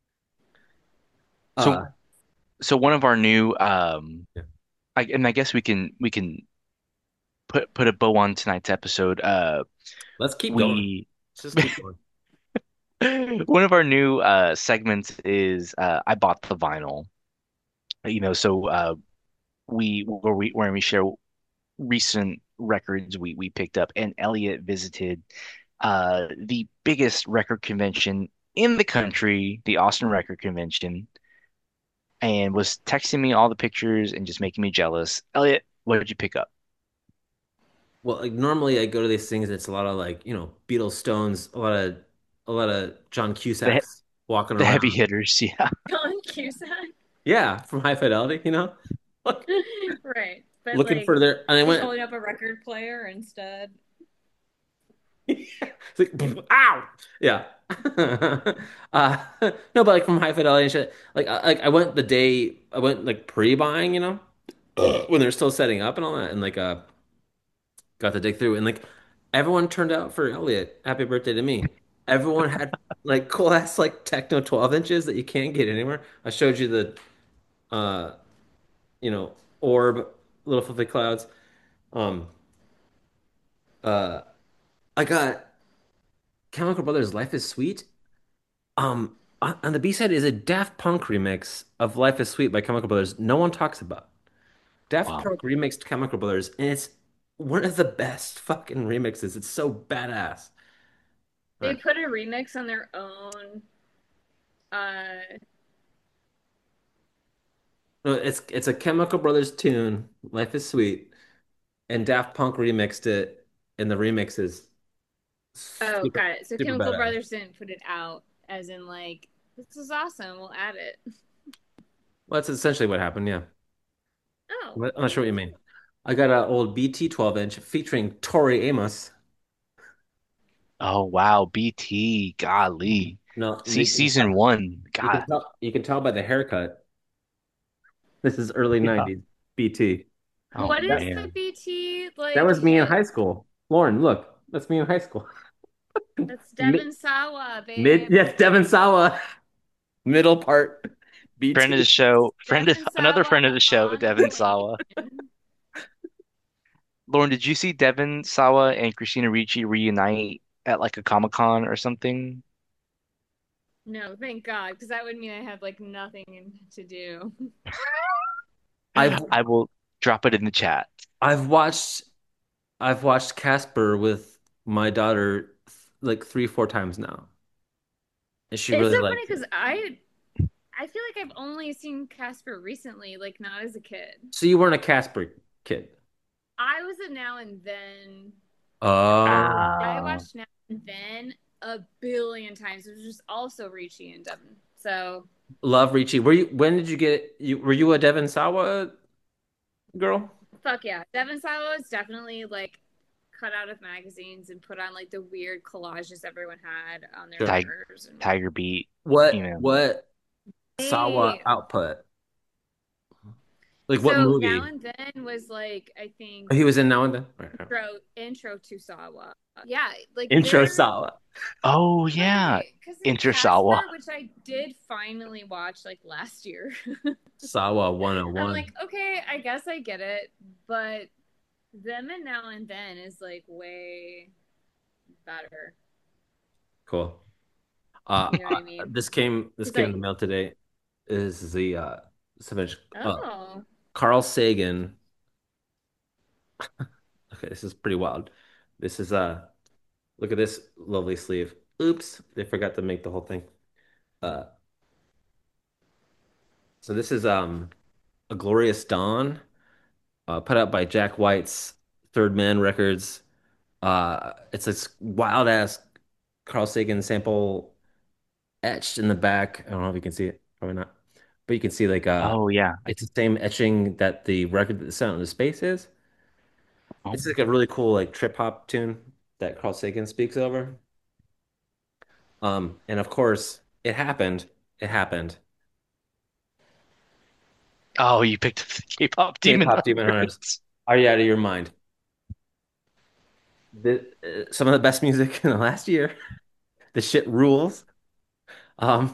so Uh, so one of our new um yeah. I and I guess we can we can put put a bow on tonight's episode. Uh Let's keep going. we Let's just keep going. one of our new uh segments is uh I bought the vinyl. You know, so uh we where we where we share recent records we we picked up, and Elliot visited uh the biggest record convention in the country, the Austin Record Convention, and was texting me all the pictures and just making me jealous. Elliot, what did you pick up? Well, like normally I go to these things. It's a lot of like you know Beatles, Stones, a lot of a lot of John The he- Cusacks walking the heavy around. hitters, yeah. John Cusack. Yeah, from High Fidelity, you know. Look, Right. But looking like for their, and I he's went. holding up a record player instead. It's like, ow, yeah. uh, no, but like from High Fidelity and shit. Like, I, like I went the day I went like pre-buying, you know, when they're still setting up and all that, and like uh, got to dig through, and like everyone turned out for Elliot. Happy birthday to me. Everyone had like cool ass like techno twelve inches that you can't get anywhere. I showed you the uh, you know, orb, little fluffy clouds. Um, uh, I got Chemical Brothers' Life is Sweet. Um, on on the B side is a Daft Punk remix of Life is Sweet by Chemical Brothers. No one talks about. Daft Wow. Punk remixed Chemical Brothers, and it's one of the best fucking remixes. It's so badass. All They right. put a remix on their own. Uh, No, it's it's a Chemical Brothers tune, Life is Sweet, and Daft Punk remixed it, and the remix is oh, super got it. So super Chemical badass. Brothers didn't put it out as in like this is awesome. We'll add it. Well, that's essentially what happened, yeah. Oh, I'm not okay. sure what you mean. I got an old B T twelve inch featuring Tori Amos. Oh wow, B T, golly. No, See you can season tell, one. you can God. tell you can tell by the haircut. This is early Yeah. nineties B T. Oh What is the man. B T That like was me in hit? high school. Lauren, look, that's me in high school. That's Mid, Devon Sawa, mid babe. yes, Devon Sawa. Middle part Friend of the B T. show, friend of Devon another Sawa friend of the show, on Devin Sawa. point. Lauren, did you see Devin Sawa and Christina Ricci reunite at like a Comic-Con or something? No, thank God, because that would mean I had like nothing to do. I've I will drop it in the chat. I've watched I've watched Casper with my daughter like three, four times now. And she It's really so funny likes it. because I I feel like I've only seen Casper recently, like not as a kid. So you weren't a Casper kid. I was a Now and Then. Oh, I Ah, watched Now and Then a billion times. It was just also Ricci and Devon. So love Ricci. Were you when did you get you were you a Devon Sawa girl? fuck yeah, Devon Sawa is definitely like cut out of magazines and put on like the weird collages everyone had on their Sure. Tiger, mirrors. And Tiger Beat, you What know. what Sawa hey, output? Like what so Now movie? and Then was like I think He was in Now and Then. Right, right. intro intro to Sawa. Yeah, like Intro they're Sawa. Oh yeah, okay because then Intersawa. Casper, which I did finally watch like last year. Sawa I'm one oh one. like, okay, I guess I get it, but them and Now and Then is like way better. Cool. Uh, You know what uh, I mean? this came this Because came in I the mail today. This is the uh savage uh oh Carl Sagan. Okay, this is pretty wild. This is uh look at this lovely sleeve. Oops, they forgot to make the whole thing. Uh so this is um A Glorious Dawn, uh put out by Jack White's Third Man Records. Uh it's this wild ass Carl Sagan sample etched in the back. I don't know if you can see it, probably not. But you can see like uh Oh yeah. I, it's the same etching that the record that the Sound of Space is. oh. It's like a really cool like trip hop tune that Carl Sagan speaks over. Um, and of course, it happened. It happened. Oh, you picked the K-pop Demon K-pop Demon Hunters. Hunters. Are you out of your mind? The, uh, some of the best music in the last year. The shit rules. Um,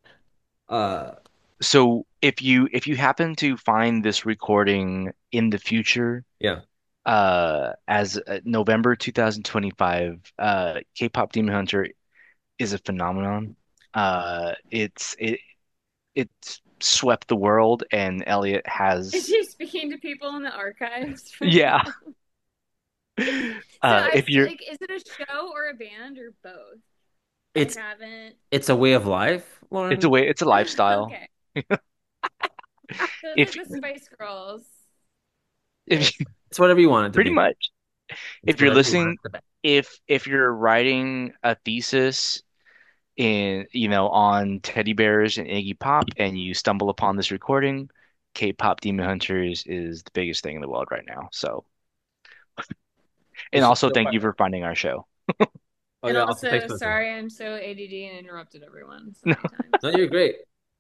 uh, So if you if you happen to find this recording in the future, yeah. uh, as uh, November two thousand twenty-five, uh, K-pop Demon Hunter is a phenomenon. Uh, it's it it's swept the world, and Elliot is has she speaking to people in the archives right yeah. now? So Uh, I if still you're like, is it a show or a band or both? I It's haven't. it's a way of life, it's a Lauren. way it's a lifestyle. Okay, so it's If like the Spice Girls. if you, It's whatever you want it to pretty be. much It's if you're whatever you want listening, it to be. if if you're writing a thesis in, you know, on teddy bears and Iggy Pop and you stumble upon this recording, K-pop Demon Hunters is the biggest thing in the world right now. So, You and should also go thank find you it. for finding our show. Oh And yeah, also thanks also, for listening. sorry, I'm so A D D and interrupted everyone so many times. No, you're great.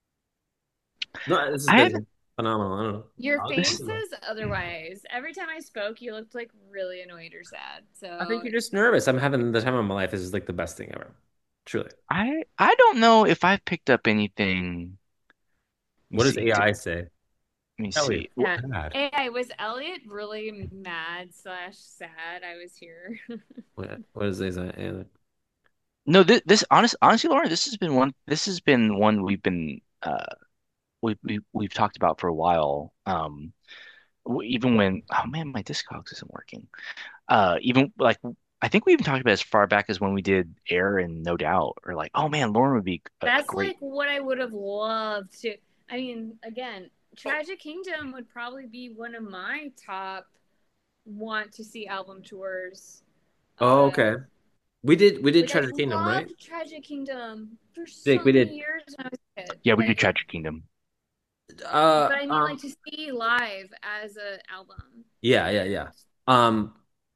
No, this has I haven't been phenomenal. I don't know. Your I'll face just, says otherwise. Every time I spoke, you looked like really annoyed or sad. I think So you're just nervous. I'm having the time of my life. This is like the best thing ever. Truly. I I don't know if I've picked up anything. Let me What does see. T- A I say? Let me Elliot, see. yeah. bad. A I, was Elliot really mad slash sad I was here? What, what is this? Uh, No, this, this honest, honestly, Lauren, this has been one. This has been one we've been uh we we we've talked about for a while. Um, w- even when oh man, my Discogs isn't working. Uh, even like I think we even talked about it as far back as when we did Air and No Doubt, or like, oh man, Lauren would be a, a That's great. like what I would have loved to. I mean, again, Tragic Kingdom would probably be one of my top want to see album tours. oh, Uh, okay. We did we did like I Treasure Kingdom, right? loved Tragic Kingdom for Jake, so we many did. years when I was a kid. Yeah, we did Like, Tragic Kingdom. Uh, but I mean, um, like to see live as an album. yeah, yeah, yeah. Um,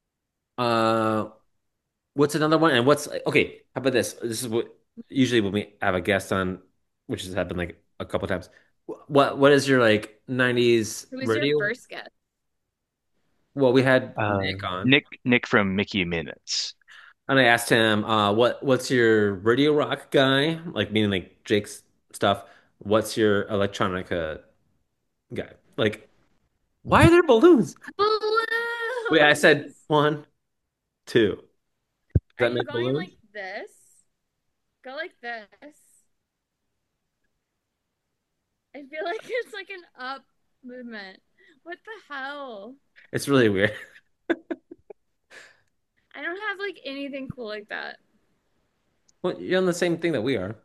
uh, what's another one? And what's okay? How about this? This is what usually when we have a guest on, which has happened like a couple times. Wh- What what is your like nineties Who was your radio? first guest? Well, we had Uh, Nick on, Nick Nick from Mickey Minutes. and I asked him, uh, what what's your radio rock guy? Like meaning like Jake's stuff. What's your electronica guy? Like, why are there balloons? Wait, I said Balloons. one, two. Does Are that you make going balloons? like this? Go like this. I feel like it's like an up movement. What the hell? It's really weird. I don't have like anything cool like that. Well, you're on the same thing that we are.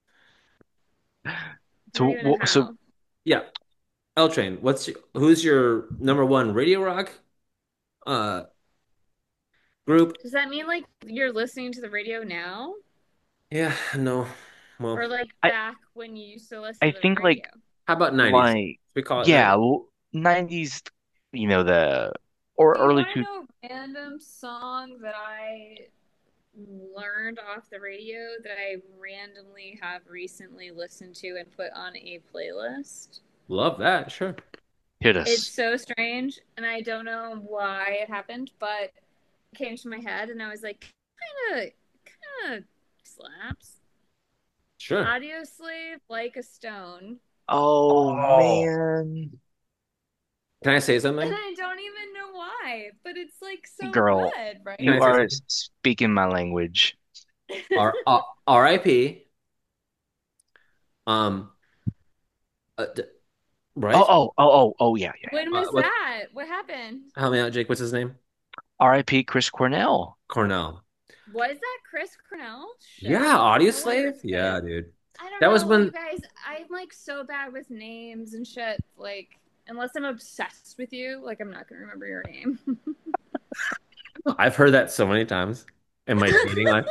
Not So even a wh- so how. Yeah. L Train, what's your, who's your number one radio rock uh group? Does that mean like you're listening to the radio now? Yeah, no. Well, Or like I back when you used to listen I to the think radio? like how about nineties? like We call it yeah, nineties. l- nineties, you know, the or Do you early want to two know random song that I learned off the radio that I randomly have recently listened to and put on a playlist. Love that. Sure. Hit It's us. so strange, and I don't know why it happened, but it came to my head, and I was like, kind of, kind of slaps. Sure. Audioslave, Like a Stone. Oh Oh. man, Can I say And something? I don't even know why, but it's like so girl, good, right? Can I you say are something? speaking my language. R uh, R I P. Um. Uh, d- Oh, right. oh, oh, oh, oh, yeah, yeah, When yeah. Uh, was what? that? What happened? Help me out, Jake. What's his name? R I P. Chris Cornell. Was Cornell. that Chris Cornell? Yeah, Shit. Audio No wonder Slave. it's Yeah, good. dude. I don't That was know, you when guys. I'm like so bad with names and shit. Like, unless I'm obsessed with you, like I'm not gonna remember your name. I've heard that so many times in my dating life.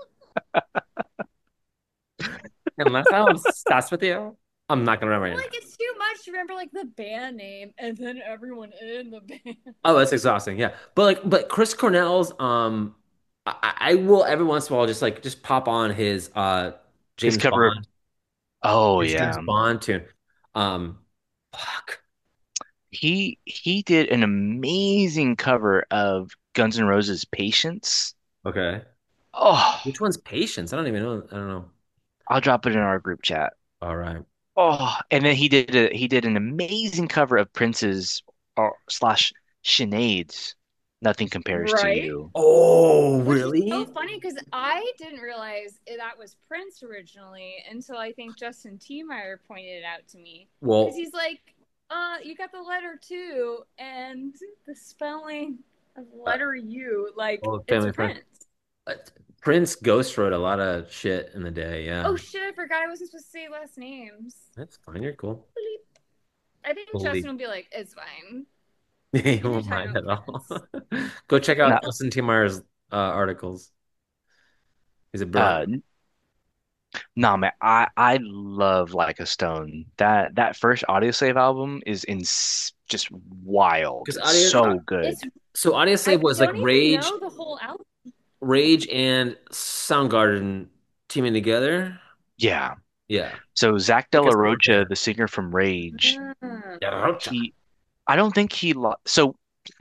Unless I'm obsessed with you, I'm not gonna remember your Like name. it's too much to remember like the band name and then everyone in the band. Oh, that's exhausting. Yeah, but like, but Chris Cornell's, um, I, I will every once in a while just like just pop on his uh His James cover of, Bond, oh his James yeah. Bond tune. Um, fuck. He he did an amazing cover of Guns N' Roses' Patience. Okay. Oh, Which one's Patience? I don't even know. I don't know. I'll drop it in our group chat. All right. Oh, and then he did a he did an amazing cover of Prince's or slash Sinead's Nothing Compares to Right? You. Oh, Which is so really? funny because I didn't realize that was Prince originally until I think Justin T. Meyer pointed it out to me. Because Well, he's like, uh, you got the letter two and the spelling of uh, letter U, like, well, it's family friend. Prince. Uh, Prince Ghost wrote a lot of shit in the day. Oh Yeah, shit, I forgot I wasn't supposed to say last names. that's fine. You're cool. I think Believe. Justin will be like, it's fine. He You can won't talk mind about at all. Prince. Go check No, out Justin T. Meyer's uh, articles. He's a uh, brilliant. nah, man, I I love Like a Stone. That that first Audioslave album is in just wild. Because It's audio, uh, so good. It's so I Audioslave was like don't even Rage, know the whole album. Rage and Soundgarden teaming together. Yeah. Yeah, So Zach De like a La summer Rocha, band. the singer from Rage, Ah. Yeah, he I don't think he lo so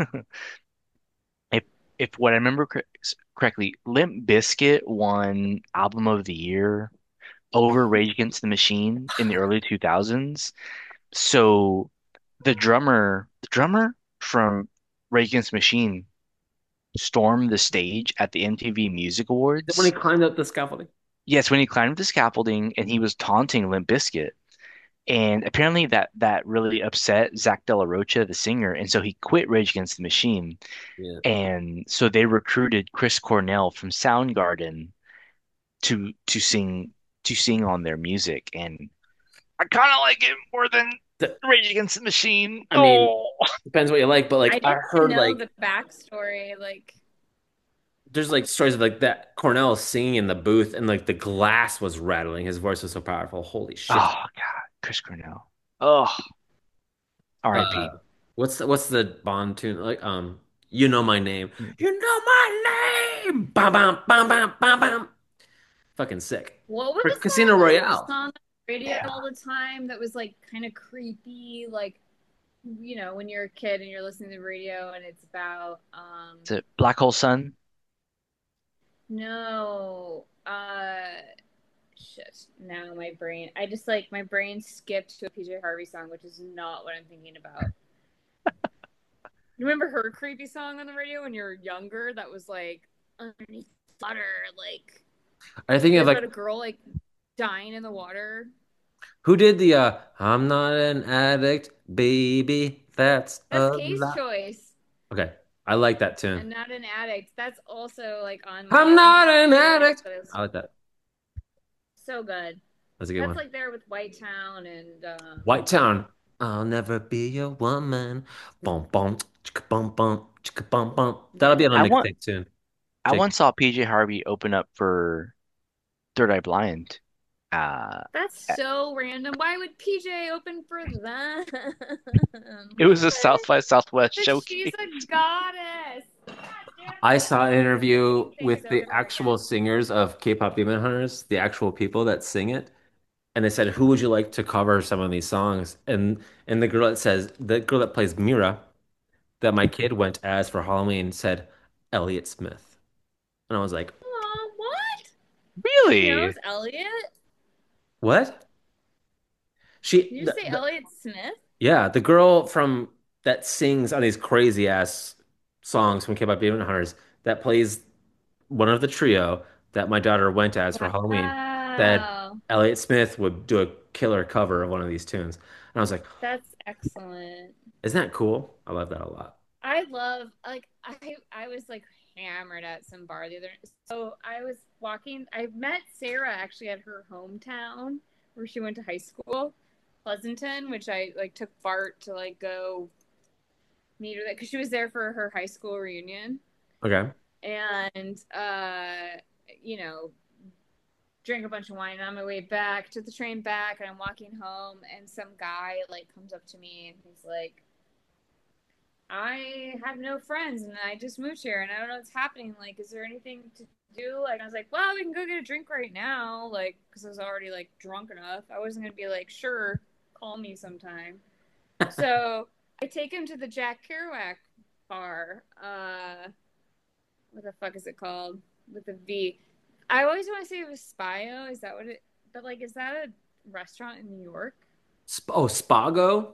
if if what I remember cor correctly, Limp Bizkit won Album of the Year over Rage Against the Machine in the early two thousands. So the drummer, the drummer from Rage Against the Machine stormed the stage at the M T V Music when he Awards. climbed up the scaffolding. Yes, when he climbed the scaffolding and he was taunting Limp Bizkit. And apparently that that really upset Zach De La Rocha, the singer, and so he quit Rage Against the Machine. Yeah. And so they recruited Chris Cornell from Soundgarden to to sing to sing on their music. And I kind of like it more than The- Rage Against the Machine. I mean, Oh, depends what you like, but I like I didn't even heard know like the backstory. Like, there's like stories of like that Cornell singing in the booth and like the glass was rattling. His voice was so powerful. Holy shit. oh God, Chris Cornell. Oh, Uh, R I P. what's the, what's the Bond tune? Like, um, you know my name. You know my name. Bam, bam, bam, bam, bam, bam. Fucking sick. what was For Casino that like Royale. song on the radio Yeah. all the time that was like kind of creepy? Like, you know, when you're a kid and you're listening to the radio and it's about, um, Is it Black Hole Sun? no, uh, shit. Now my brain, I just like, my brain skipped to a P J Harvey song, which is not what I'm thinking about. You remember her creepy song on the radio when you were younger? That was like underneath the water, like Are you thinking it of was about like a girl like dying in the water. who did the uh I'm not an addict, baby. That's That's a Kay's lie. choice, Okay. I like that tune. and not an addict. That's also like on I'm my not an playlist. addict. That is I like that. so good. That's a good That's one. like there with White Town and um, White Town. I'll never be your woman. Bum bum chicka bum bum chicka bum bum. That'll be yeah. on a I want. mixtape soon. I Jake. once saw P J Harvey open up for Third Eye Blind. Uh, That's so random. Why would P J open for them? it was a What? South by Southwest But showcase. she's a goddess. I saw an interview Things with the over actual again. singers of K-pop Demon Hunters, the actual people that sing it, and they said, "Who would you like to cover some of these songs?" And and the girl that says the girl that plays Mira, that my kid went as for Halloween, said Elliott Smith, and I was like, Oh, what? She knows Really? Elliot? "What?" She, Did you the, say the, Elliot Smith? yeah, the girl from that sings on these crazy ass songs from K-pop Demon Hunters that plays one of the trio that my daughter went as for Halloween said Wow. Elliott Smith would do a killer cover of one of these tunes. And I was like, That's excellent. isn't that cool? I love that a lot. I love like I I was like hammered at some bar the other so I was walking I met Sarah actually at her hometown where she went to high school, Pleasanton, which I like took Bart to like go meet her there because she was there for her high school reunion. Okay. And uh you know drank a bunch of wine. And on my way back to the train back, and I'm walking home, and some guy like comes up to me and he's like, I have no friends and I just moved here and I don't know what's happening. Like, is there anything to do? Like, I was like, well, we can go get a drink right now. Like, because I was already like drunk enough. I wasn't going to be like, sure, call me sometime. So I take him to the Jack Kerouac bar. Uh, what the fuck is it called? With a V. I always want to say it was Spio. Is that what it, but like, is that a restaurant in New York? Sp oh, Spago?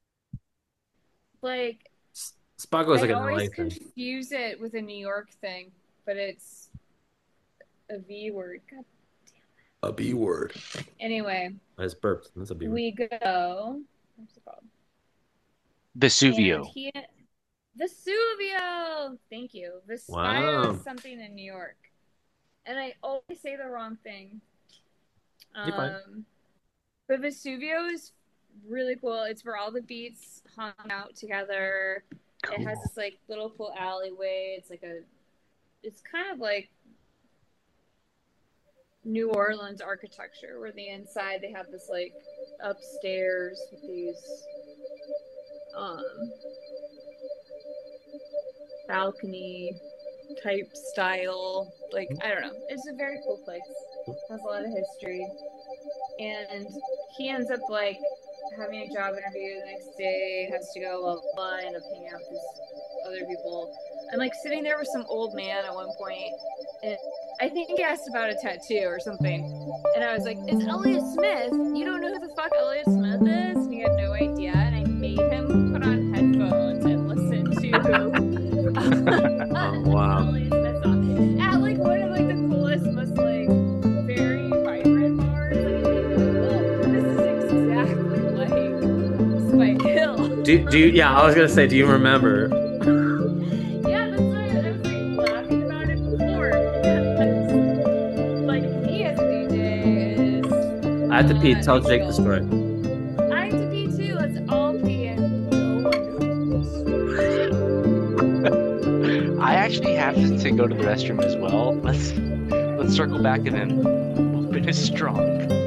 Like, S- Spago is I like an always L A thing. confuse it with a New York thing, but it's a V word. God. A B word. Anyway, I just burped. That's a B word. we go. What's it called? And Vesuvio. he, Vesuvio. Thank you. Vesuvio is Wow. something in New York, and I always say the wrong thing. You're fine. Um, but Vesuvio is really cool. It's where all the beats hung out together. Cool. It has this like little cool alleyway. It's like a, it's kind of like New Orleans architecture, where the inside they have this like upstairs with these um balcony type style. Like, I don't know. It's a very cool place. Has a lot of history. And he ends up like having a job interview the next day, has to go, blah, blah, blah, end up hanging out with these other people. I'm like sitting there with some old man at one point, and I think he asked about a tattoo or something. And I was like, it's Elliott Smith. You don't know who the fuck Elliott Smith is? And he had no idea. And I made him put on headphones and listen to Oh, wow. Elliott Smith song. At like one of like the coolest, most like very vibrant bars. Like, this is exactly like Spike Hill. Do, do you, yeah, I was gonna say, do you remember? Yeah, that's why I was like laughing about it before. Because, like, me as a D J is. I have to pee. uh, Tell Jake the illegal. story. I have to pee too. Let's all pee and no one knows. I actually have to, to go to the restroom as well. Let's let's circle back and then we'll finish strong.